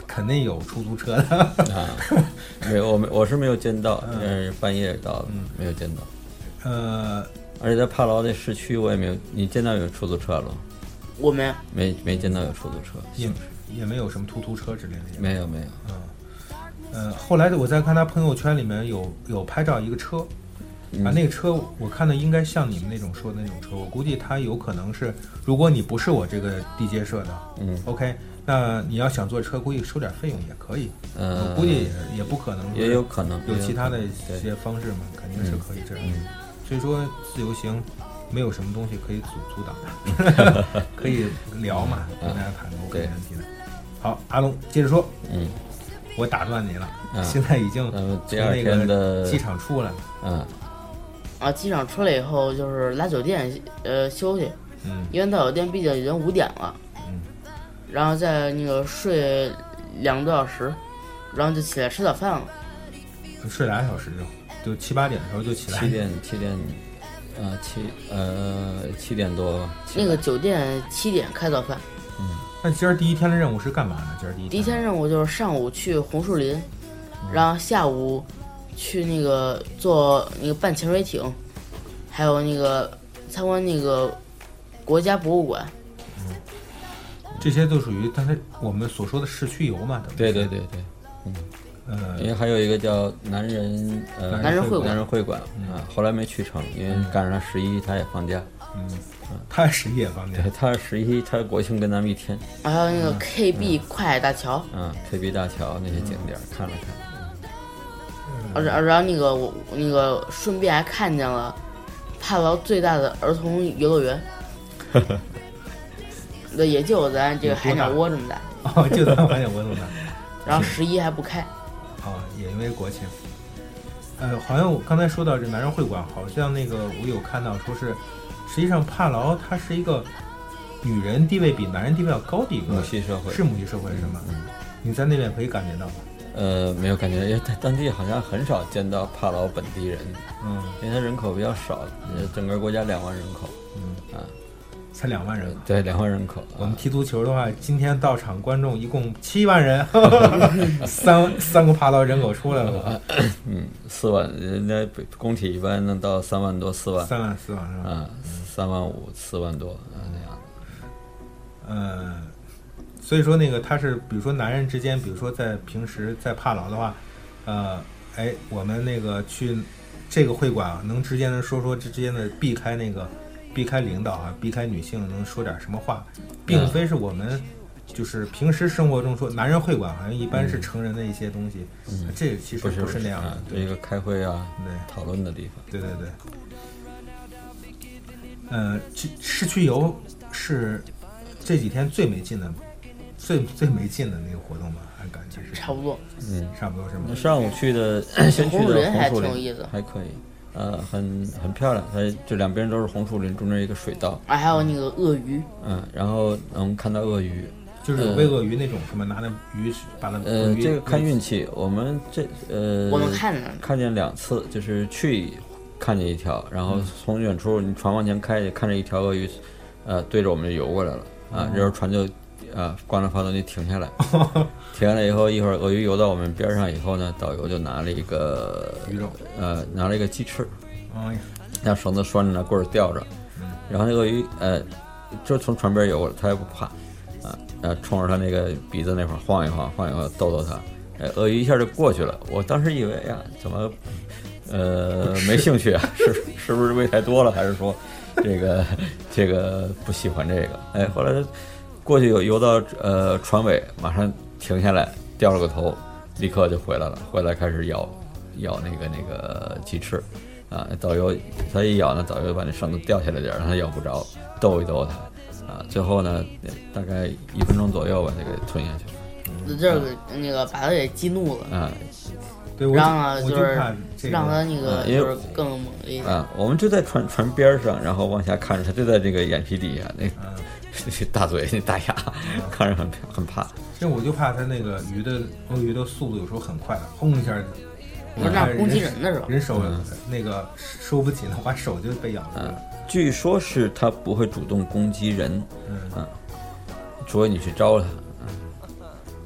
肯定有出租车的啊，没有，我没我是没有见到，嗯，半夜到了，嗯，没有见到。 呃， 而且在帕劳那市区我也没有，你见到有出租车了？ 我没没没见到有出租车， 也也没有什么突突车之类的。 没有没有。 嗯，呃，后来我在看他朋友圈里面有有拍照一个车，啊，那个车我看的应该像你们那种说的那种车，我估计他有可能是，如果你不是我这个地接社的， 嗯 ，OK， 那你要想坐车，估计收点费用也可以， 嗯， 我估计也也不可能， 也有可能有其他的一些方式嘛，肯定是可以这样。 嗯， 所以说自由行没有什么东西可以阻阻挡，可以聊嘛，跟大家谈的 OK 没问题的。好，阿龙接着说， 嗯， 我打断你了， 嗯、 现在已经从那个机场出来了， 嗯， 啊，机场出来以后就是来酒店呃休息， 嗯， 因为到酒店毕竟已经五点了， 嗯， 然后再那个睡两个多小时，然后就起来吃早饭了， 睡俩小时就就七八点的时候就起来， 七点七点。呃七呃七点多， 那个酒店七点开早饭。 嗯，那今儿第一天的任务是干嘛呢？今儿第一天第一天任务就是上午去红树林，嗯、然后下午去那个坐那个半潜水艇，还有那个参观那个国家博物馆。 嗯，这些都属于刚才我们所说的市区游嘛？ 对对对对，嗯。呃，因为还有一个叫男人呃男人会馆， 男人会馆啊，后来没去成，因为赶上十一他也放假， 嗯，他十一也放假， 对，他十一他国庆跟咱们一天。 还有那个 K B 跨海大桥， 嗯 ，K B 大桥那些景点看了看， 而然然后那个我那个顺便还看见了帕劳最大的儿童游乐园，对，也就咱这个海鸟窝这么大， 哦，就咱海鸟窝这么大， 然后十一还不开。 啊，也因为国庆，呃，好像我刚才说到这男人会馆，好像那个我有看到说是，实际上帕劳它是一个女人地位比男人地位要高的一个母系社会， 是母系社会是吗？嗯，你在那边可以感觉到吗？ 呃，没有感觉，因为当地好像很少见到帕劳本地人， 嗯， 因为它人口比较少，整个国家两万人口， 嗯啊。 才两万人口， 对，两万人口。 我们踢足球的话，今天到场观众一共七万人，三三个帕劳人口出来了。 嗯，四万，人家工体一般能到三万多，四万。 三万四万是吧？ 啊，三万五，四万多啊那样。 呃，所以说那个他是，比如说男人之间，比如说在平时在帕劳的话，呃，哎，我们那个去这个会馆，能直接能说说这之间的避开那个。避开领导啊，避开女性，能说点什么话，并非是我们就是平时生活中说男人会馆，好像一般是成人的一些东西， 嗯， 这个其实不是那样的， 对一个开会啊， 对讨论的地方， 对对对。呃，市区游是这几天最没劲的，最最没劲的那个活动吧，按感觉是差不多， 嗯， 差不多是吗？ 上午去的，先去的红树林，还可以。呃，很很漂亮，它这两边都是红树林，中间一个水道， 啊，还有那个鳄鱼， 嗯，然后能看到鳄鱼， 就是有喂鳄鱼那种，什么拿那鱼把它呃，这个看运气，我们这呃， 我们看见看见两次，就是去看见一条，然后从远处你船往前开，看着一条鳄鱼，呃，对着我们就游过来了，啊，这时候船就啊关了发动机停下来，停下来以后，一会儿鳄鱼游到我们边上以后呢，导游就拿了一个鱼肉， 呃，拿了一个鸡翅， 哎呀， 让绳子拴着，拿棍儿吊着， 嗯， 然后那鳄鱼呃，就从船边游过来，它也不怕，啊，呃，冲着它那个鼻子那块晃一晃，晃一晃，逗逗它，哎，鳄鱼一下就过去了。我当时以为呀，怎么呃没兴趣啊？是是不是喂太多了，还是说这个这个不喜欢这个？哎，后来过去有游到呃船尾，马上停下来，掉了个头，立刻就回来了，回来开始咬咬那个那个鸡翅，啊，导游他一咬呢，导游把那绳子吊下来点，让他咬不着，逗一逗他，啊，最后呢，大概一分钟左右把这个吞下去了。 这个那个把他给激怒了啊， 对， 让他就是这个让他那个就是更猛一点啊。我们就在船船边上，然后往下看着他，就在这个眼皮底下那。 嗯那大嘴那大牙，看着很很怕。 其实我就怕它那个鱼的鳄鱼的速度有时候很快，轰一下， 不是那攻击人的是吧？ 人手那个收不紧的话，手就被咬了。 嗯，据说是它不会主动攻击人， 嗯啊，除非你去招它。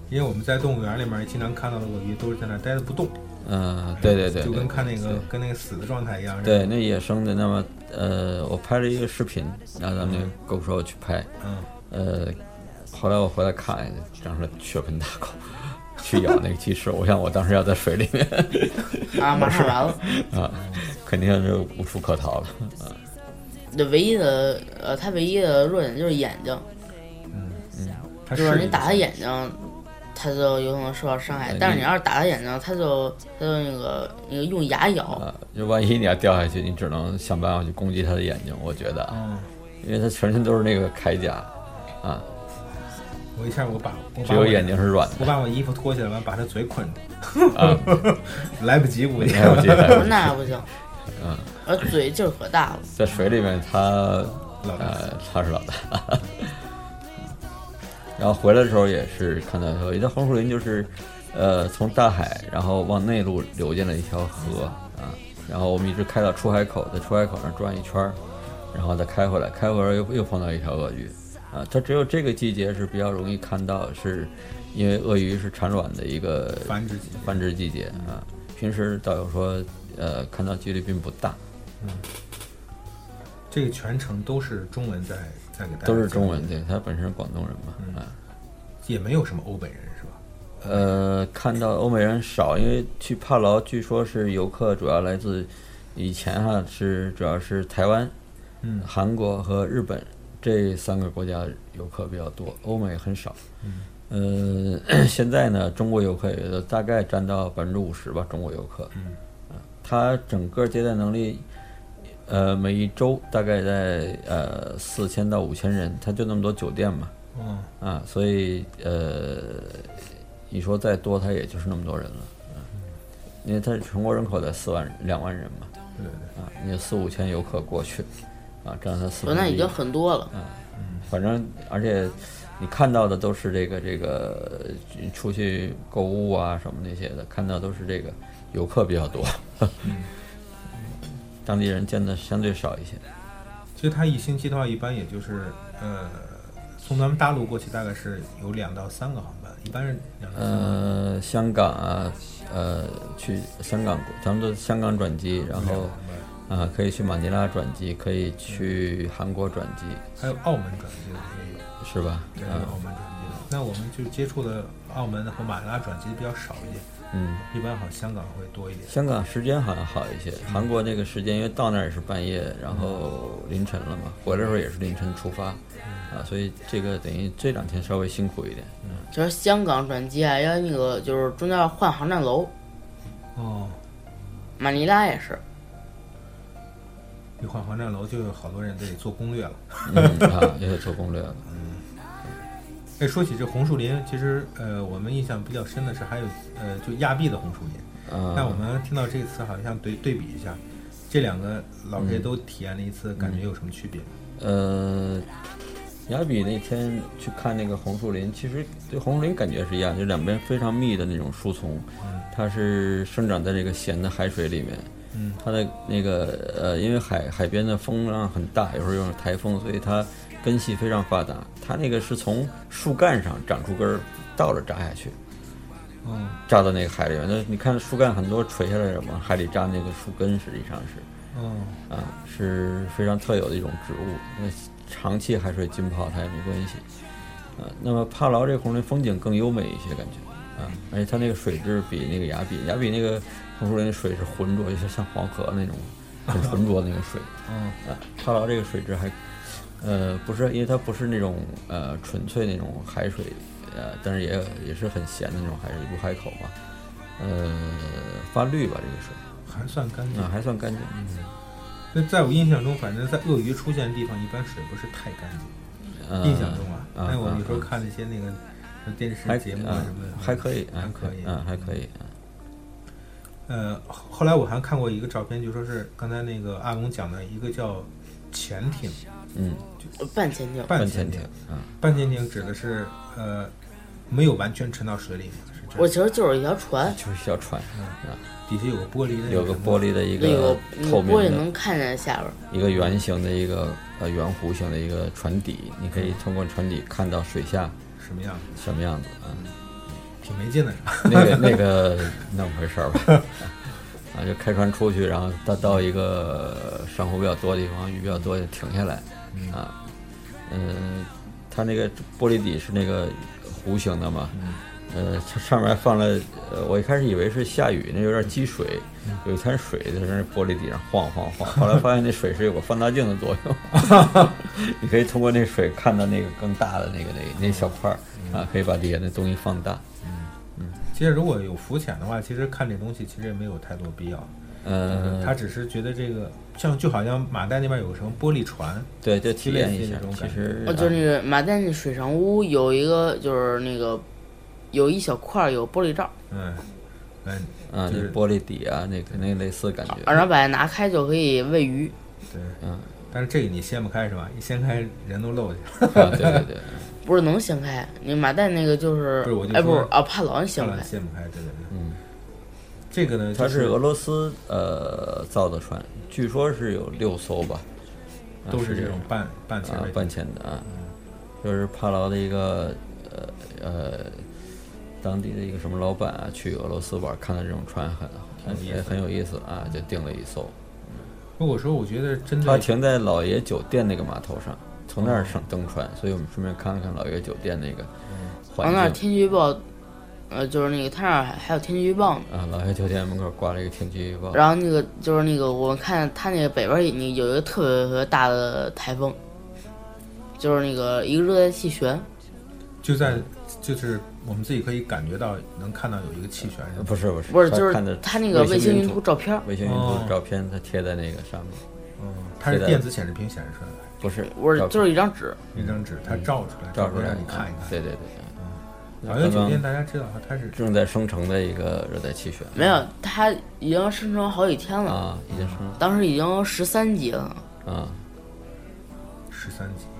因为我们在动物园里面经常看到的鳄鱼都是在那待着不动。 嗯，对对对， 就跟看那个对跟那个死的状态一样。 对，那野生的，那么呃，我拍了一个视频，让咱们那个 GoPro 去拍。 嗯。 呃，后来我回来看，当时血盆大口，去咬那个鸡翅，我想我当时要在水里面。 啊，马上完了。 啊，肯定是无处可逃了。啊。 这唯一的呃，它唯一的弱点就是眼睛。 嗯嗯。 就是你打他眼睛。它就有可能受到伤害，但是你要是打它眼睛，它就它就那个那个用牙咬， 啊，就万一你要掉下去，你只能想办法去攻击它的眼睛。我觉得， 嗯， 因为它全身都是那个铠甲，啊， 我一下我把我把只有眼睛是软的， 我把我衣服脱下来完，把它嘴捆住， 啊， 来不及，我来不及， 那不行， 嗯， 而嘴劲儿可大了， 在水里面它呃它是老大。然后回来的时候也是看到说，一条红树林就是，呃，从大海然后往内陆流进了一条河啊，然后我们一直开到出海口，在出海口那转一圈，然后再开回来，开回来又又碰到一条鳄鱼，啊，它只有这个季节是比较容易看到，是因为鳄鱼是产卵的一个繁殖季繁殖季节啊，平时导游说，呃，看到几率并不大。 嗯，这个全程都是中文在。 都是中文，对，他本身是广东人嘛， 嗯、 啊， 也没有什么欧美人是吧？ 呃，看到欧美人少，因为去帕劳据说是游客主要来自以前哈是主要是台湾、 嗯、 韩国和日本这三个国家游客比较多，欧美很少。 嗯， 呃，现在呢，中国游客也大概占到百分之五十吧，中国游客。 嗯， 啊，他整个接待能力。呃，每一周大概在呃四千到五千人，它就那么多酒店嘛， 嗯啊，所以呃，你说再多，它也就是那么多人了，啊，因为它全国人口在四万两万人嘛， 对对对， 啊，你四五千游客过去，啊，占它四分之一， 那已经很多了， 啊，嗯，反正而且你看到的都是这个这个出去购物啊什么那些的，看到都是这个游客比较多。 嗯当地人见的相对少一些。 其实他一星期的话，一般也就是呃，从咱们大陆过去大概是有两到三个航班，一般是两到三个。 呃，香港啊，呃，去香港，咱们都香港转机，然后啊、呃，可以去马尼拉转机，可以去韩国转机， 还有澳门转机的也有， 是吧？ 对，有澳门转机的。那我们就接触的澳门和马尼拉转机比较少一点。 嗯， 一般好香港会多一点。 香港时间好像好一些，韩国那个时间因为到那儿也是半夜，然后凌晨了嘛，回来的时候也是凌晨出发，啊，所以这个等于这两天稍微辛苦一点。 嗯，就是香港转机啊，要那个就是中间要换航站楼。 哦。 马尼拉也是。 一换航站楼，就有好多人得做攻略了。 嗯啊，也得做攻略了。 嗯。哎，说起这红树林，其实呃，我们印象比较深的是还有呃，就亚庇的红树林。 啊。 但我们听到这个词，好像对对比一下，这两个老师都体验了一次，嗯、感觉有什么区别？ 呃，亚庇那天去看那个红树林，其实对红树林感觉是一样，就两边非常密的那种树丛， 嗯、 它是生长在这个咸的海水里面。 嗯。 它的那个呃，因为海海边的风浪很大，有时候用台风，所以它。根系非常发达，它那个是从树干上长出根儿，倒着扎下去， 嗯， 扎到那个海里面。那你看树干很多垂下来往海里扎，那个树根实际上是， 嗯， 啊，是非常特有的一种植物。那长期海水浸泡它也没关系，啊。那么帕劳这个红树林风景更优美一些感觉，啊，而且它那个水质比那个亚庇，亚庇那个红树林的水是浑浊，就是像黄河那种很浑浊的那种水， 嗯， 啊，帕劳这个水质还。呃，不是，因为它不是那种呃纯粹那种海水，呃，但是也也是很咸的那种海水，入海口嘛，呃，发绿吧，这个水还算干净啊，还算干净。 嗯，那在我印象中，反正在鳄鱼出现的地方，一般水不是太干净。呃、印象中啊，但、呃、我有时候看那些那个电视节目啊什么的， 还可以， 还可以， 嗯，还可以。 呃，后来我还看过一个照片，就说是刚才那个阿龙讲的一个叫潜艇。 嗯， 就半潜艇， 半潜艇啊， 半潜艇指的是呃，没有完全沉到水里面，是这样。 我其实就是一条船， 就是一条船， 嗯啊，底下有个玻璃的， 有个玻璃的一个透明的， 玻璃能看见下边， 一个圆形的一个呃圆弧形的一个船底，你可以通过船底看到水下什么样子， 什么样子啊。 挺没劲的。 那个那个那么回事儿吧。啊，就开船出去，然后到到一个珊瑚比较多的地方，鱼比较多，就停下来。啊，嗯，它那个玻璃底是那个弧形的嘛，呃，它上面放了，呃，我一开始以为是下雨，那有点积水，有一滩水在那玻璃底上晃晃晃，后来发现那水是有个放大镜的作用，你可以通过那水看到那个更大的那个那那小块儿啊，可以把底下那东西放大。 其实如果有浮潜的话，其实看这东西其实也没有太多必要。 呃， 他只是觉得这个像就好像马代那边有个什么玻璃船， 对，就体验一下。 其实哦，就是那个马代那水上屋有一个，就是那个有一小块有玻璃罩。 嗯嗯啊，就是、玻璃底啊，那个那个类似感觉。 然后把它拿开就可以喂鱼。 对，嗯，但是这个你掀不开是吧？一掀开人都漏去了。啊，对对对。 不是能掀开，你马代那个就是， 不是我就哎，不是啊，怕老人掀不开， 掀不开，对对对， 嗯， 这个呢， 它是俄罗斯呃造的船，据说是有六艘吧， 都是这种半半潜啊半潜的啊，就是帕劳的一个呃呃当地的一个什么老板啊，去俄罗斯玩，看到这种船很很也很有意思啊，就订了一艘。 如果说我觉得真的， 它停在老爷酒店那个码头上。从那儿上登船，所以我们顺便看了看老爷酒店那个环境。 哦，那儿天气预报，呃，就是那个他那儿还有天气预报呢。 啊，老爷酒店门口挂了一个天气预报。 然后那个就是那个，我看他那个北边你有一个特别特别大的台风，就是那个一个热带气旋， 就在就是我们自己可以感觉到能看到有一个气旋。 不是不是不是，就是他那个卫星云图照片， 卫星云图照片它贴在那个上面。 嗯，它是电子显示屏显示出来的。 不是， 不是，就是一张纸， 一张纸，它照出来， 照出来让你看一看。 对对对， 嗯，老爷酒店大家知道，它是正在生成的一个热带气旋。 没有，它已经生成好几天了啊，已经生成， 当时已经十三级了啊， 十三级。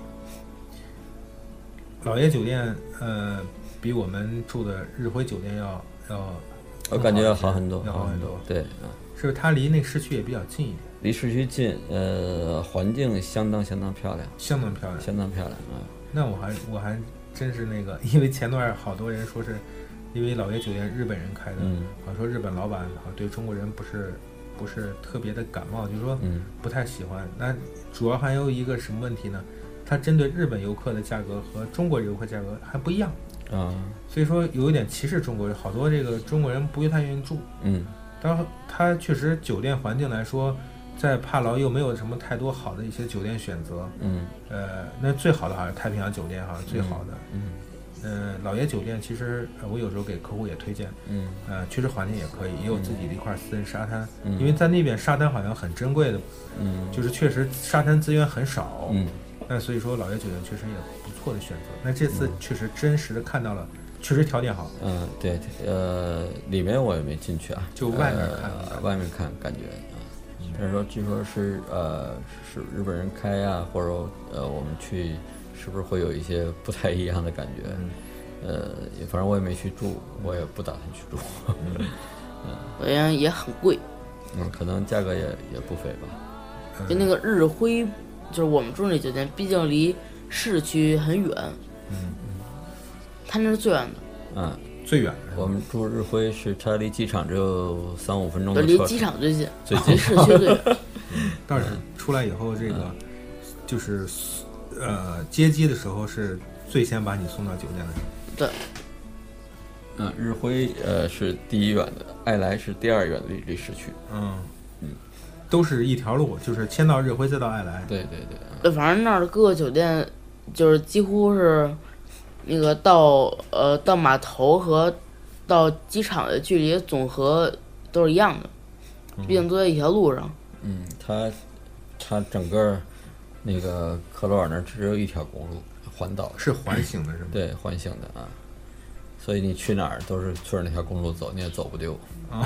老爷酒店，呃，比我们住的日辉酒店要要， 我感觉要好很多， 要好很多。 对， 是不是它离那市区也比较近一点？ 离市区近，呃，环境相当相当漂亮， 相当漂亮， 相当漂亮啊！ 那我还我还真是那个，因为前段好多人说是，因为老爷酒店日本人开的， 嗯， 好说日本老板好对中国人不是不是特别的感冒，就是说不太喜欢。 嗯、 那主要还有一个什么问题呢？它针对日本游客的价格和中国游客价格还不一样啊， 所以说有一点歧视中国人，好多这个中国人不太愿意住。 嗯， 当然它确实酒店环境来说。在帕劳又没有什么太多好的一些酒店选择， 嗯， 呃，那最好的好像太平洋酒店好像最好的， 嗯， 呃，老爷酒店其实、呃、我有时候给客户也推荐， 嗯， 呃，确实环境也可以，也有自己的一块私人沙滩， 嗯， 因为在那边沙滩好像很珍贵的， 嗯， 就是确实沙滩资源很少， 嗯， 那所以说老爷酒店确实也不错的选择。那这次确实真实的看到了，确实条件好， 嗯，对，呃，里面我也没进去啊， 就外面看， 呃、外面看感觉。但是说，据说是呃是日本人开呀，或者呃我们去是不是会有一些不太一样的感觉？ 嗯、 呃，反正我也没去住，我也不打算去住。 嗯，好像也很贵。 嗯，可能价格也也不菲吧。 就那个日辉，就是我们住那酒店，毕竟离市区很远。 嗯嗯， 他那是最远的。 嗯。 最远的， 我们住日辉是它离机场只有三五分钟的车， 离机场最近， 最近市区最远。 但是出来以后，这个、嗯、就是呃接机的时候是最先把你送到酒店的。 对。 嗯，日辉呃是第一远的，爱来是第二远离离市区。 嗯嗯，都是一条路，就是先到日辉再到爱来。 对对对。 对，反正那儿的各个酒店就是几乎是。那个到呃到码头和到机场的距离总和都是一样的，毕竟都在一条路上。 嗯，它它整个那个克罗尔那只有一条公路环岛， 是环形的是吗？ 对，环形的啊，所以你去哪儿都是顺着那条公路走，你也走不丢。 啊，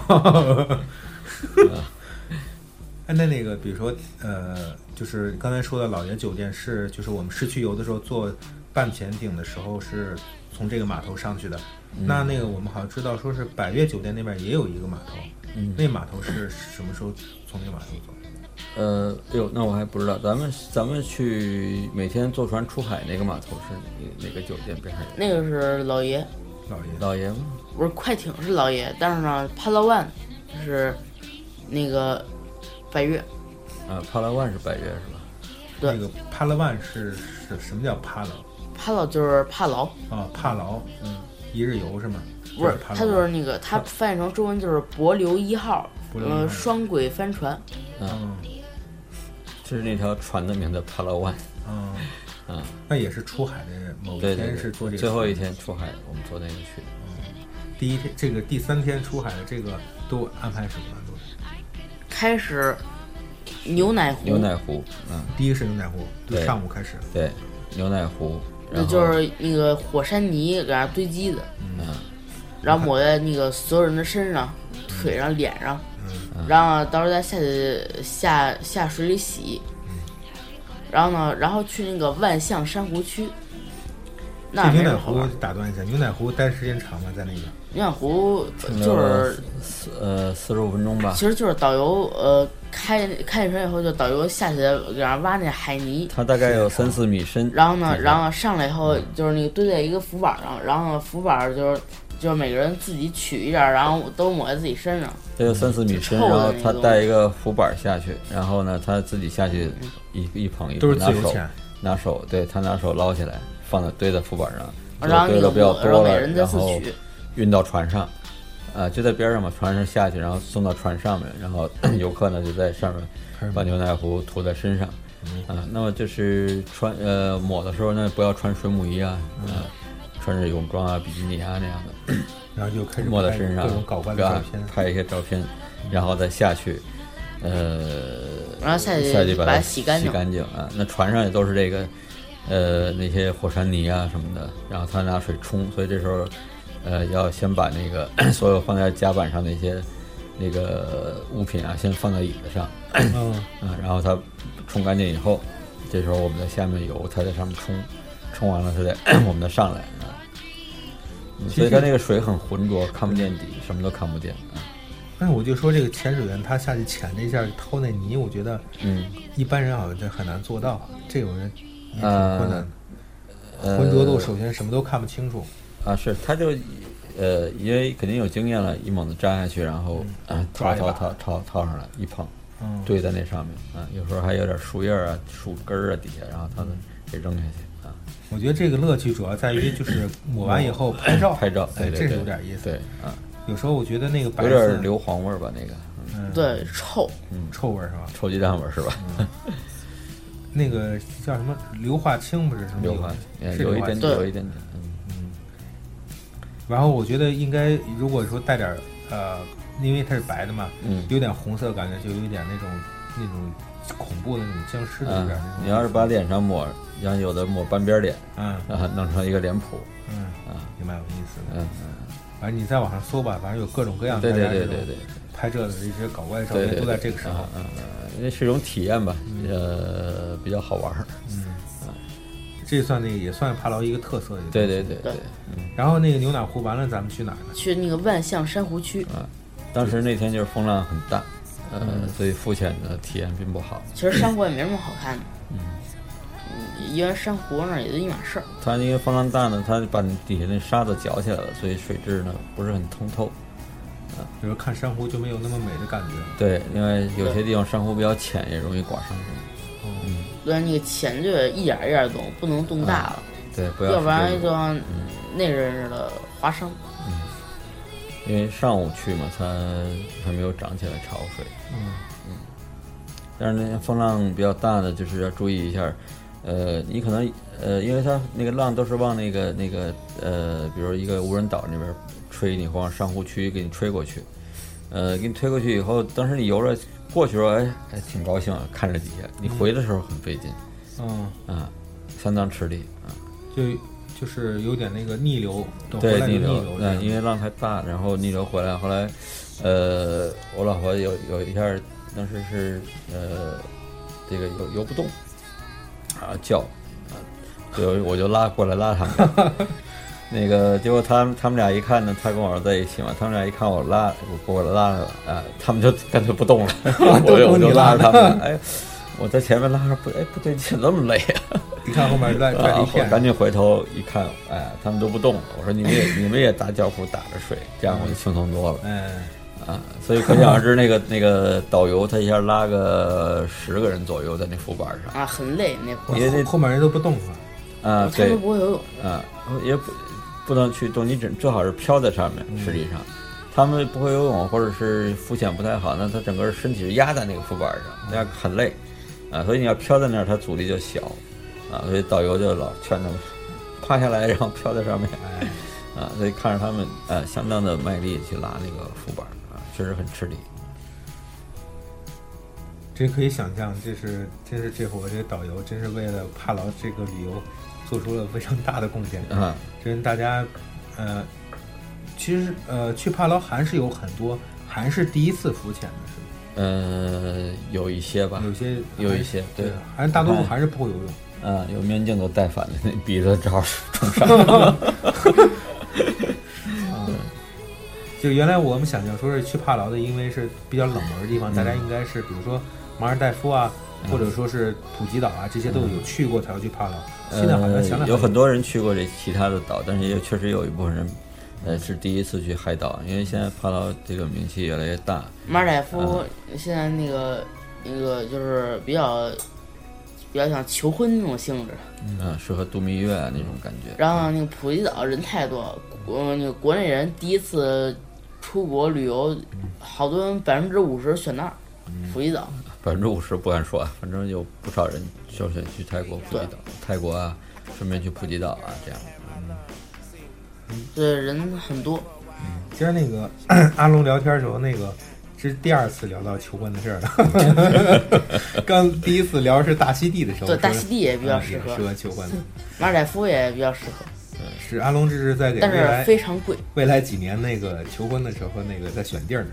哎，那那个比如说呃，就是刚才说的老爷酒店是，就是我们市区游的时候坐。半潜艇的时候是从这个码头上去的，嗯、那那个我们好像知道说是百悦酒店那边也有一个码头， 嗯， 那码头是什么时候从那个码头走？ 呃，哎呦，那我还不知道。咱们咱们去每天坐船出海那个码头是哪个酒店边上有？ 那个是老爷， 老爷老爷吗？ 不是快艇是老爷，但是呢，帕劳万是那个百越。 啊，帕拉万是百越是吧？ 对， 那个帕拉万是是什么叫帕劳？ 帕劳就是帕劳啊，帕劳，嗯，一日游是吗？ 不是，它就是那个，它翻译成中文就是帛琉一号，呃，双轨帆船。 嗯，这是那条船的名字，帕拉万。 嗯嗯， 那也是出海的某一天是做这个， 最后一天出海，我们坐那个去。 嗯，第一天这个第三天出海的这个都安排什么了？都开始牛奶湖， 牛奶湖，嗯， 第一个是牛奶湖，就上午开始。 对，牛奶湖， 那就是那个火山泥搁那堆积的， 嗯， 然后抹在那个所有人的身上、腿上、脸上，嗯，然后到时候再下去下下水里洗，嗯，然后呢，然后去那个万象珊瑚区。那牛奶湖打断一下，牛奶湖待时间长吗？在那个牛奶湖就是四呃四十五分钟吧， 其实就是导游呃开开船以后就导游下去给那挖那海泥， 它大概有三四米深。 然后呢，然后上来以后就是那个堆在一个浮板上，然后浮板就是就是每个人自己取一点，然后都抹在自己身上。 这有三四米深，然后他带一个浮板下去，然后呢他自己下去一一捧一捧，拿手拿手，对他拿手捞起来。放在堆在浮板上， 然后堆的比较多了， 然后运到船上，啊，就在边上嘛，船上下去，然后送到船上面，然后游客呢就在上面把牛奶壶涂在身上，啊，那么就是穿呃抹的时候呢，不要穿水母衣啊，啊，穿着泳装啊、比基尼啊那样的， 然后就开始抹在身上， 各种搞怪的照片， 拍一些照片，然后再下去，呃， 然后下去下去把它洗干净， 洗干净啊，那船上也都是这个。呃，那些火山泥啊什么的，然后他拿水冲，所以这时候，呃，要先把那个所有放在甲板上那些那个物品啊，先放在椅子上， 嗯啊，然后他冲干净以后，这时候我们在下面游，他在上面冲，冲完了他再我们再上来啊，所以他那个水很浑浊，看不见底，什么都看不见啊。 但是我就说这个潜水员他下去潜了一下掏那泥，我觉得， 嗯， 一般人好像就很难做到，这种人。也挺困难的， 呃， 浑浊度首先什么都看不清楚啊，是他就，呃，因为肯定有经验了，一猛子扎下去，然后啊，掏掏掏掏掏上来，一捧， 嗯， 堆在那上面啊，有时候还有点树叶啊、树根儿啊底下，然后他给扔下去啊。 我觉得这个乐趣主要在于就是抹完以后拍照， 拍照， 哎， 这是有点意思， 对啊。 有时候我觉得那个有点硫磺味儿吧，那个， 嗯， 对，臭， 嗯，臭味是吧？ 臭鸡蛋味是吧？ 那个叫什么硫化氢不是什么？ 硫化， 是有一点点，有一点点，嗯嗯。然后我觉得应该，如果说带点呃，因为它是白的嘛， 嗯， 有点红色感觉，就有点那种那种恐怖的那种僵尸的有点那种。 你要是把脸上抹，像有的抹半边脸， 嗯， 啊，弄成一个脸谱， 嗯啊， 也蛮有意思的， 嗯嗯。反正你在网上搜吧，反正有各种各样对对对对对， 拍这的这些搞怪的照片都在这个时候， 嗯嗯，因为是一种体验吧，呃，比较好玩儿， 嗯，这算那个也算帕劳一个特色， 对对对对， 嗯。然后那个牛奶湖完了，咱们去哪儿呢？ 去那个万象珊瑚区啊，当时那天就是风浪很大，呃，所以浮潜的体验并不好。 其实珊瑚也没什么好看的，嗯。因为珊瑚那也就一码事儿。 它因为风浪大呢，它把底下那沙子搅起来了，所以水质呢不是很通透。 啊，比如看珊瑚就没有那么美的感觉。 对，因为有些地方珊瑚比较浅，也容易刮伤人。 嗯， 对，那个浅就一点一点动，不能动大了。 嗯、对，不要。 要不然就像那人似的划伤。 嗯。因为上午去嘛，它还没有涨起来潮水。 嗯嗯。但是那风浪比较大的，就是要注意一下。呃，你可能呃，因为它那个浪都是往那个那个呃，比如一个无人岛那边吹你，或往珊瑚区给你吹过去，呃，给你推过去以后，当时你游着过去的时候，哎，还挺高兴啊，看着底下。你回的时候很费劲， 嗯啊，相当吃力啊， 就就是有点那个逆流， 对逆流， 嗯，因为浪太大，然后逆流回来，后来，呃，我老婆有有一下，当时是呃，这个游游不动。啊叫，啊，就我就拉过来拉他们，那个结果他们他们俩一看呢，他跟我儿子在一起嘛，他们俩一看我拉我过来拉了啊，他们就干脆不动了，我就我就拉着他们，哎，我在前面拉着不哎不对劲，那么累啊， 一看后面乱转一片， 赶紧回头一看，哎，他们都不动了。我说你们也你们也打脚蹼打着水，这样我就轻松多了。 嗯啊，所以可想而知，那个那个导游他一下拉个十个人左右在那浮板上啊，很累那会儿，后面人都不动是吧？ 啊，对， 他们不会游泳啊，也不不能去动，你只最好是飘在上面。实际上，他们不会游泳或者是浮潜不太好，那他整个身体是压在那个浮板上，那样很累啊。所以你要飘在那儿，它阻力就小啊。所以导游就老劝他们趴下来，然后飘在上面啊。所以看着他们呃相当的卖力去拉那个浮板啊，确实很吃力。 真可以想象，这是真是这伙这个导游真是为了帕劳这个旅游做出了非常大的贡献啊！真大家，呃，其实呃去帕劳还是有很多还是第一次浮潜的，是吗？ 呃，有一些吧， 有些有一些对， 还是大多数还是不会游泳。 啊，有面镜都带反的，那鼻子正好冲上。 就原来我们想象说是去帕劳的，因为是比较冷门的地方，嗯、大家应该是比如说马尔代夫啊，嗯、或者说是普吉岛啊，这些都有去过才要去帕劳。嗯、现在好像想想、 呃、有很多人去过这其他的岛，但是也确实有一部分人，呃，是第一次去海岛，因为现在帕劳这个名气越来越大。 马尔代夫现在那个、嗯、那个就是比较比较像求婚那种性质， 嗯，适合度蜜月啊那种感觉。 然后那个普吉岛人太多，国那个国内人第一次出国旅游，好多人百分之五十选那儿，普吉岛。 百分之五十不敢说，反正有不少人就选去泰国普吉岛，泰国啊，顺便去普吉岛啊，这样。 嗯，对，人很多。 嗯，今儿那个阿龙聊天的时候，那个这是第二次聊到求婚的事儿了。刚第一次聊是大溪地的时候， 对，大溪地也比较适合， 适合求婚。 马尔代夫也比较适合。 嗯，是阿龙这是在给但是非常贵。 未来几年那个求婚的时候，那个在选地儿呢。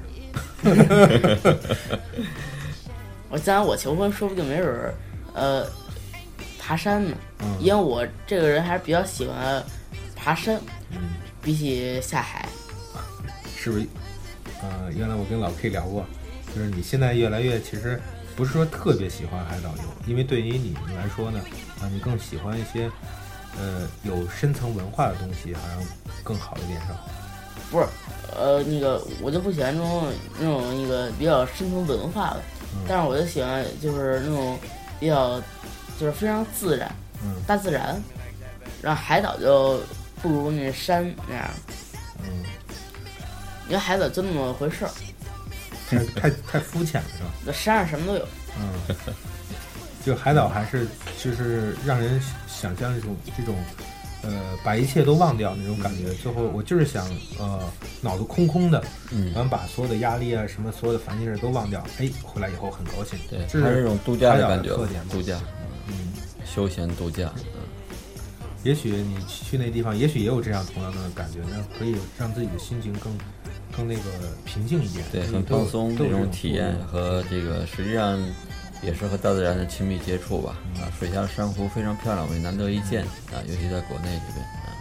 我将来我求婚，说不定没准儿，呃，爬山呢。嗯，因为我这个人还是比较喜欢爬山，嗯，比起下海。 是不是？呃，原来我跟老 K 聊过，就是你现在越来越其实不是说特别喜欢海岛游，因为对于你来说呢，啊，你更喜欢一些呃有深层文化的东西，好像更好一点是吧？ 不是，呃，那个我就不喜欢那种那种那个比较深层文化的。但是我就喜欢就是那种比较就是非常自然，嗯，大自然，然后海岛就不如那山那样，嗯，因为海岛就那么回事儿， 太太太肤浅了是吧？ 那山上什么都有， 嗯，就海岛还是就是让人想象这种这种。呃，把一切都忘掉那种感觉，最后我就是想，呃，脑子空空的，嗯，完把所有的压力啊，什么所有的烦心事都忘掉，哎，回来以后很高兴， 对， 这是这种度假的感觉， 特点， 度假，嗯，休闲度假，嗯， 也许你去那地方，也许也有这样同样的感觉，那可以让自己的心情更更那个平静一点， 对，很放松这种体验和这个实际上。也是和大自然的亲密接触吧，啊，水下珊瑚非常漂亮，我也难得一见啊，尤其在国内这边啊。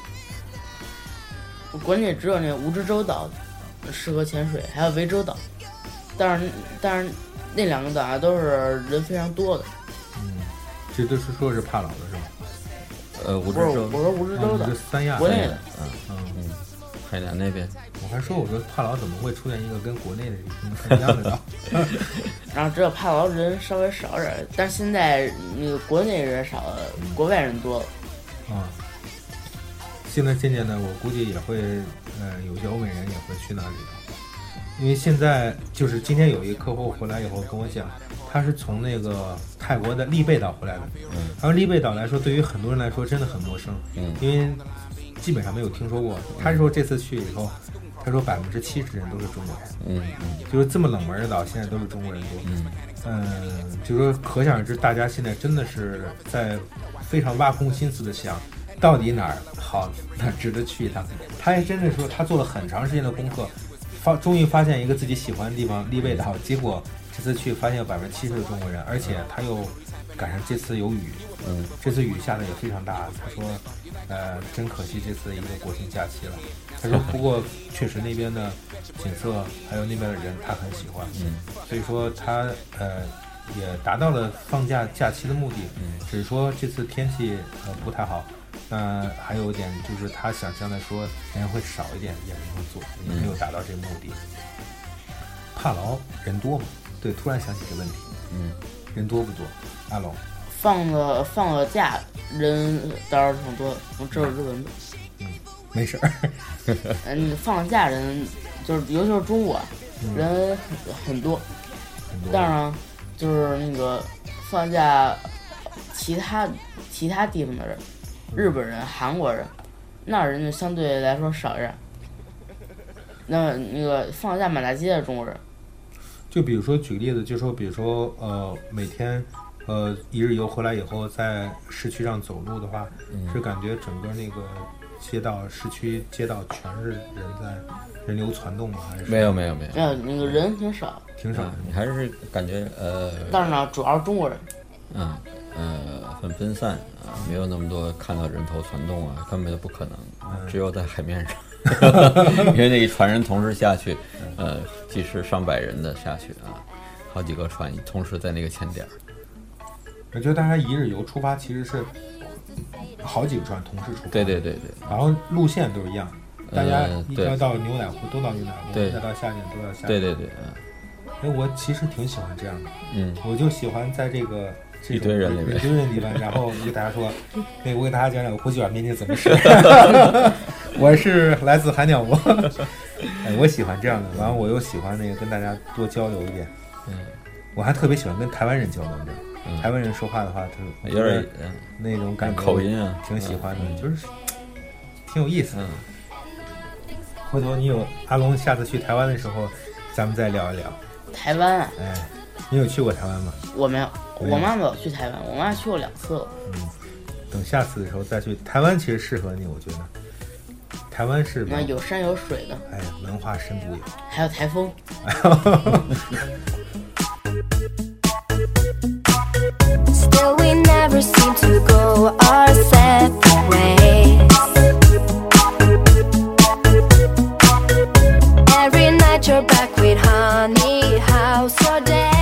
国内只有那蜈支洲岛适合潜水，还有涠洲岛，但是但是那两个岛啊都是人非常多的。 嗯，这都是说是帕劳的是吧？ 呃，蜈支洲， 我说蜈支洲的， 啊、三亚国内的， 嗯嗯嗯，海南那边。 我还说，我说帕劳怎么会出现一个跟国内的不一样的岛？ 然后只有帕劳人稍微少点，但是现在那个国内人少了，国外人多了。 啊、嗯，现在渐渐的，我估计也会，呃，有些欧美人也会去那里头，因为现在就是今天有一个客户回来以后跟我讲，他是从那个泰国的丽贝岛回来的，嗯，而丽贝岛来说，对于很多人来说真的很陌生，嗯，因为基本上没有听说过。他说这次去以后。他说百分之七十人都是中国人，嗯嗯，就是这么冷门的岛，现在都是中国人多，嗯嗯，就说可想而知，大家现在真的是在非常挖空心思的想，到底哪儿好，哪儿值得去一趟。他还真的说，他做了很长时间的功课，发终于发现一个自己喜欢的地方——丽贝岛。结果这次去发现有百分之七十的中国人，而且他又赶上这次有雨，嗯，这次雨下的也非常大。他说，呃，真可惜这次一个国庆假期了。他说，不过确实那边的景色还有那边的人他很喜欢，嗯，所以说他呃也达到了放假假期的目的， 嗯， 只是说这次天气呃不太好。那还有一点就是他想象的说人会少一点，也没有做，也没有达到这个目的。帕劳人多吗？对，突然想起这个问题。 嗯，人多不多？阿龙， 放个放个假，人倒是挺多，我这是日文的。 嗯，没事儿。 嗯，放假人就是尤其是中午啊， 嗯、 人很多。 很多。 但是呢，就是那个放假，其他其他地方的人，日本人、韩国人，那人就相对来说少一点。那那个放假满大街的中国人。 就比如说举个例子，就说比如说呃每天呃一日游回来以后，在市区上走路的话， 嗯、 是感觉整个那个街道市区街道全是人在人流攒动吗？还是没有没有没有没有那个人挺少， 挺少、嗯。 你还是感觉呃， 但是呢，主要是中国人， 嗯呃很分散啊，没有那么多看到人头攒动啊，根本就不可能， 嗯、 只有在海面上。因为那一船人同时下去，呃，几十上百人的下去啊，好几个船同时在那个前点。 我觉得大家一日游出发其实是好几个船同时出发， 对对对对， 然后路线都是一样，大家一要到牛奶湖都到牛奶湖， 对， 再到下面都要下面。 对对对， 嗯。哎，我其实挺喜欢这样的， 嗯， 我就喜欢在这个。 一堆人里面， 一堆人里面，然后我给大家说，那我给大家讲讲我国际碗面筋怎么吃。我是来自海鸟窝，哎，我喜欢这样的，完了我又喜欢那个跟大家多交流一点。 嗯， 我还特别喜欢跟台湾人交流的，嗯、台湾人说话的话，他有点那种感觉， 口音啊， 挺喜欢的， 嗯、 就是挺有意思。 嗯， 回头你有阿龙下次去台湾的时候，咱们再聊一聊台湾。 哎，你有去过台湾吗？ 我没有。我妈没有去台湾，我妈去过两次了。 嗯，等下次的时候再去台湾，其实适合你，我觉得。台湾是那有山有水的， 哎，文化深度有， 还有台风。 Still we never seem to go our separate ways. Every night you're back with honey, house or day.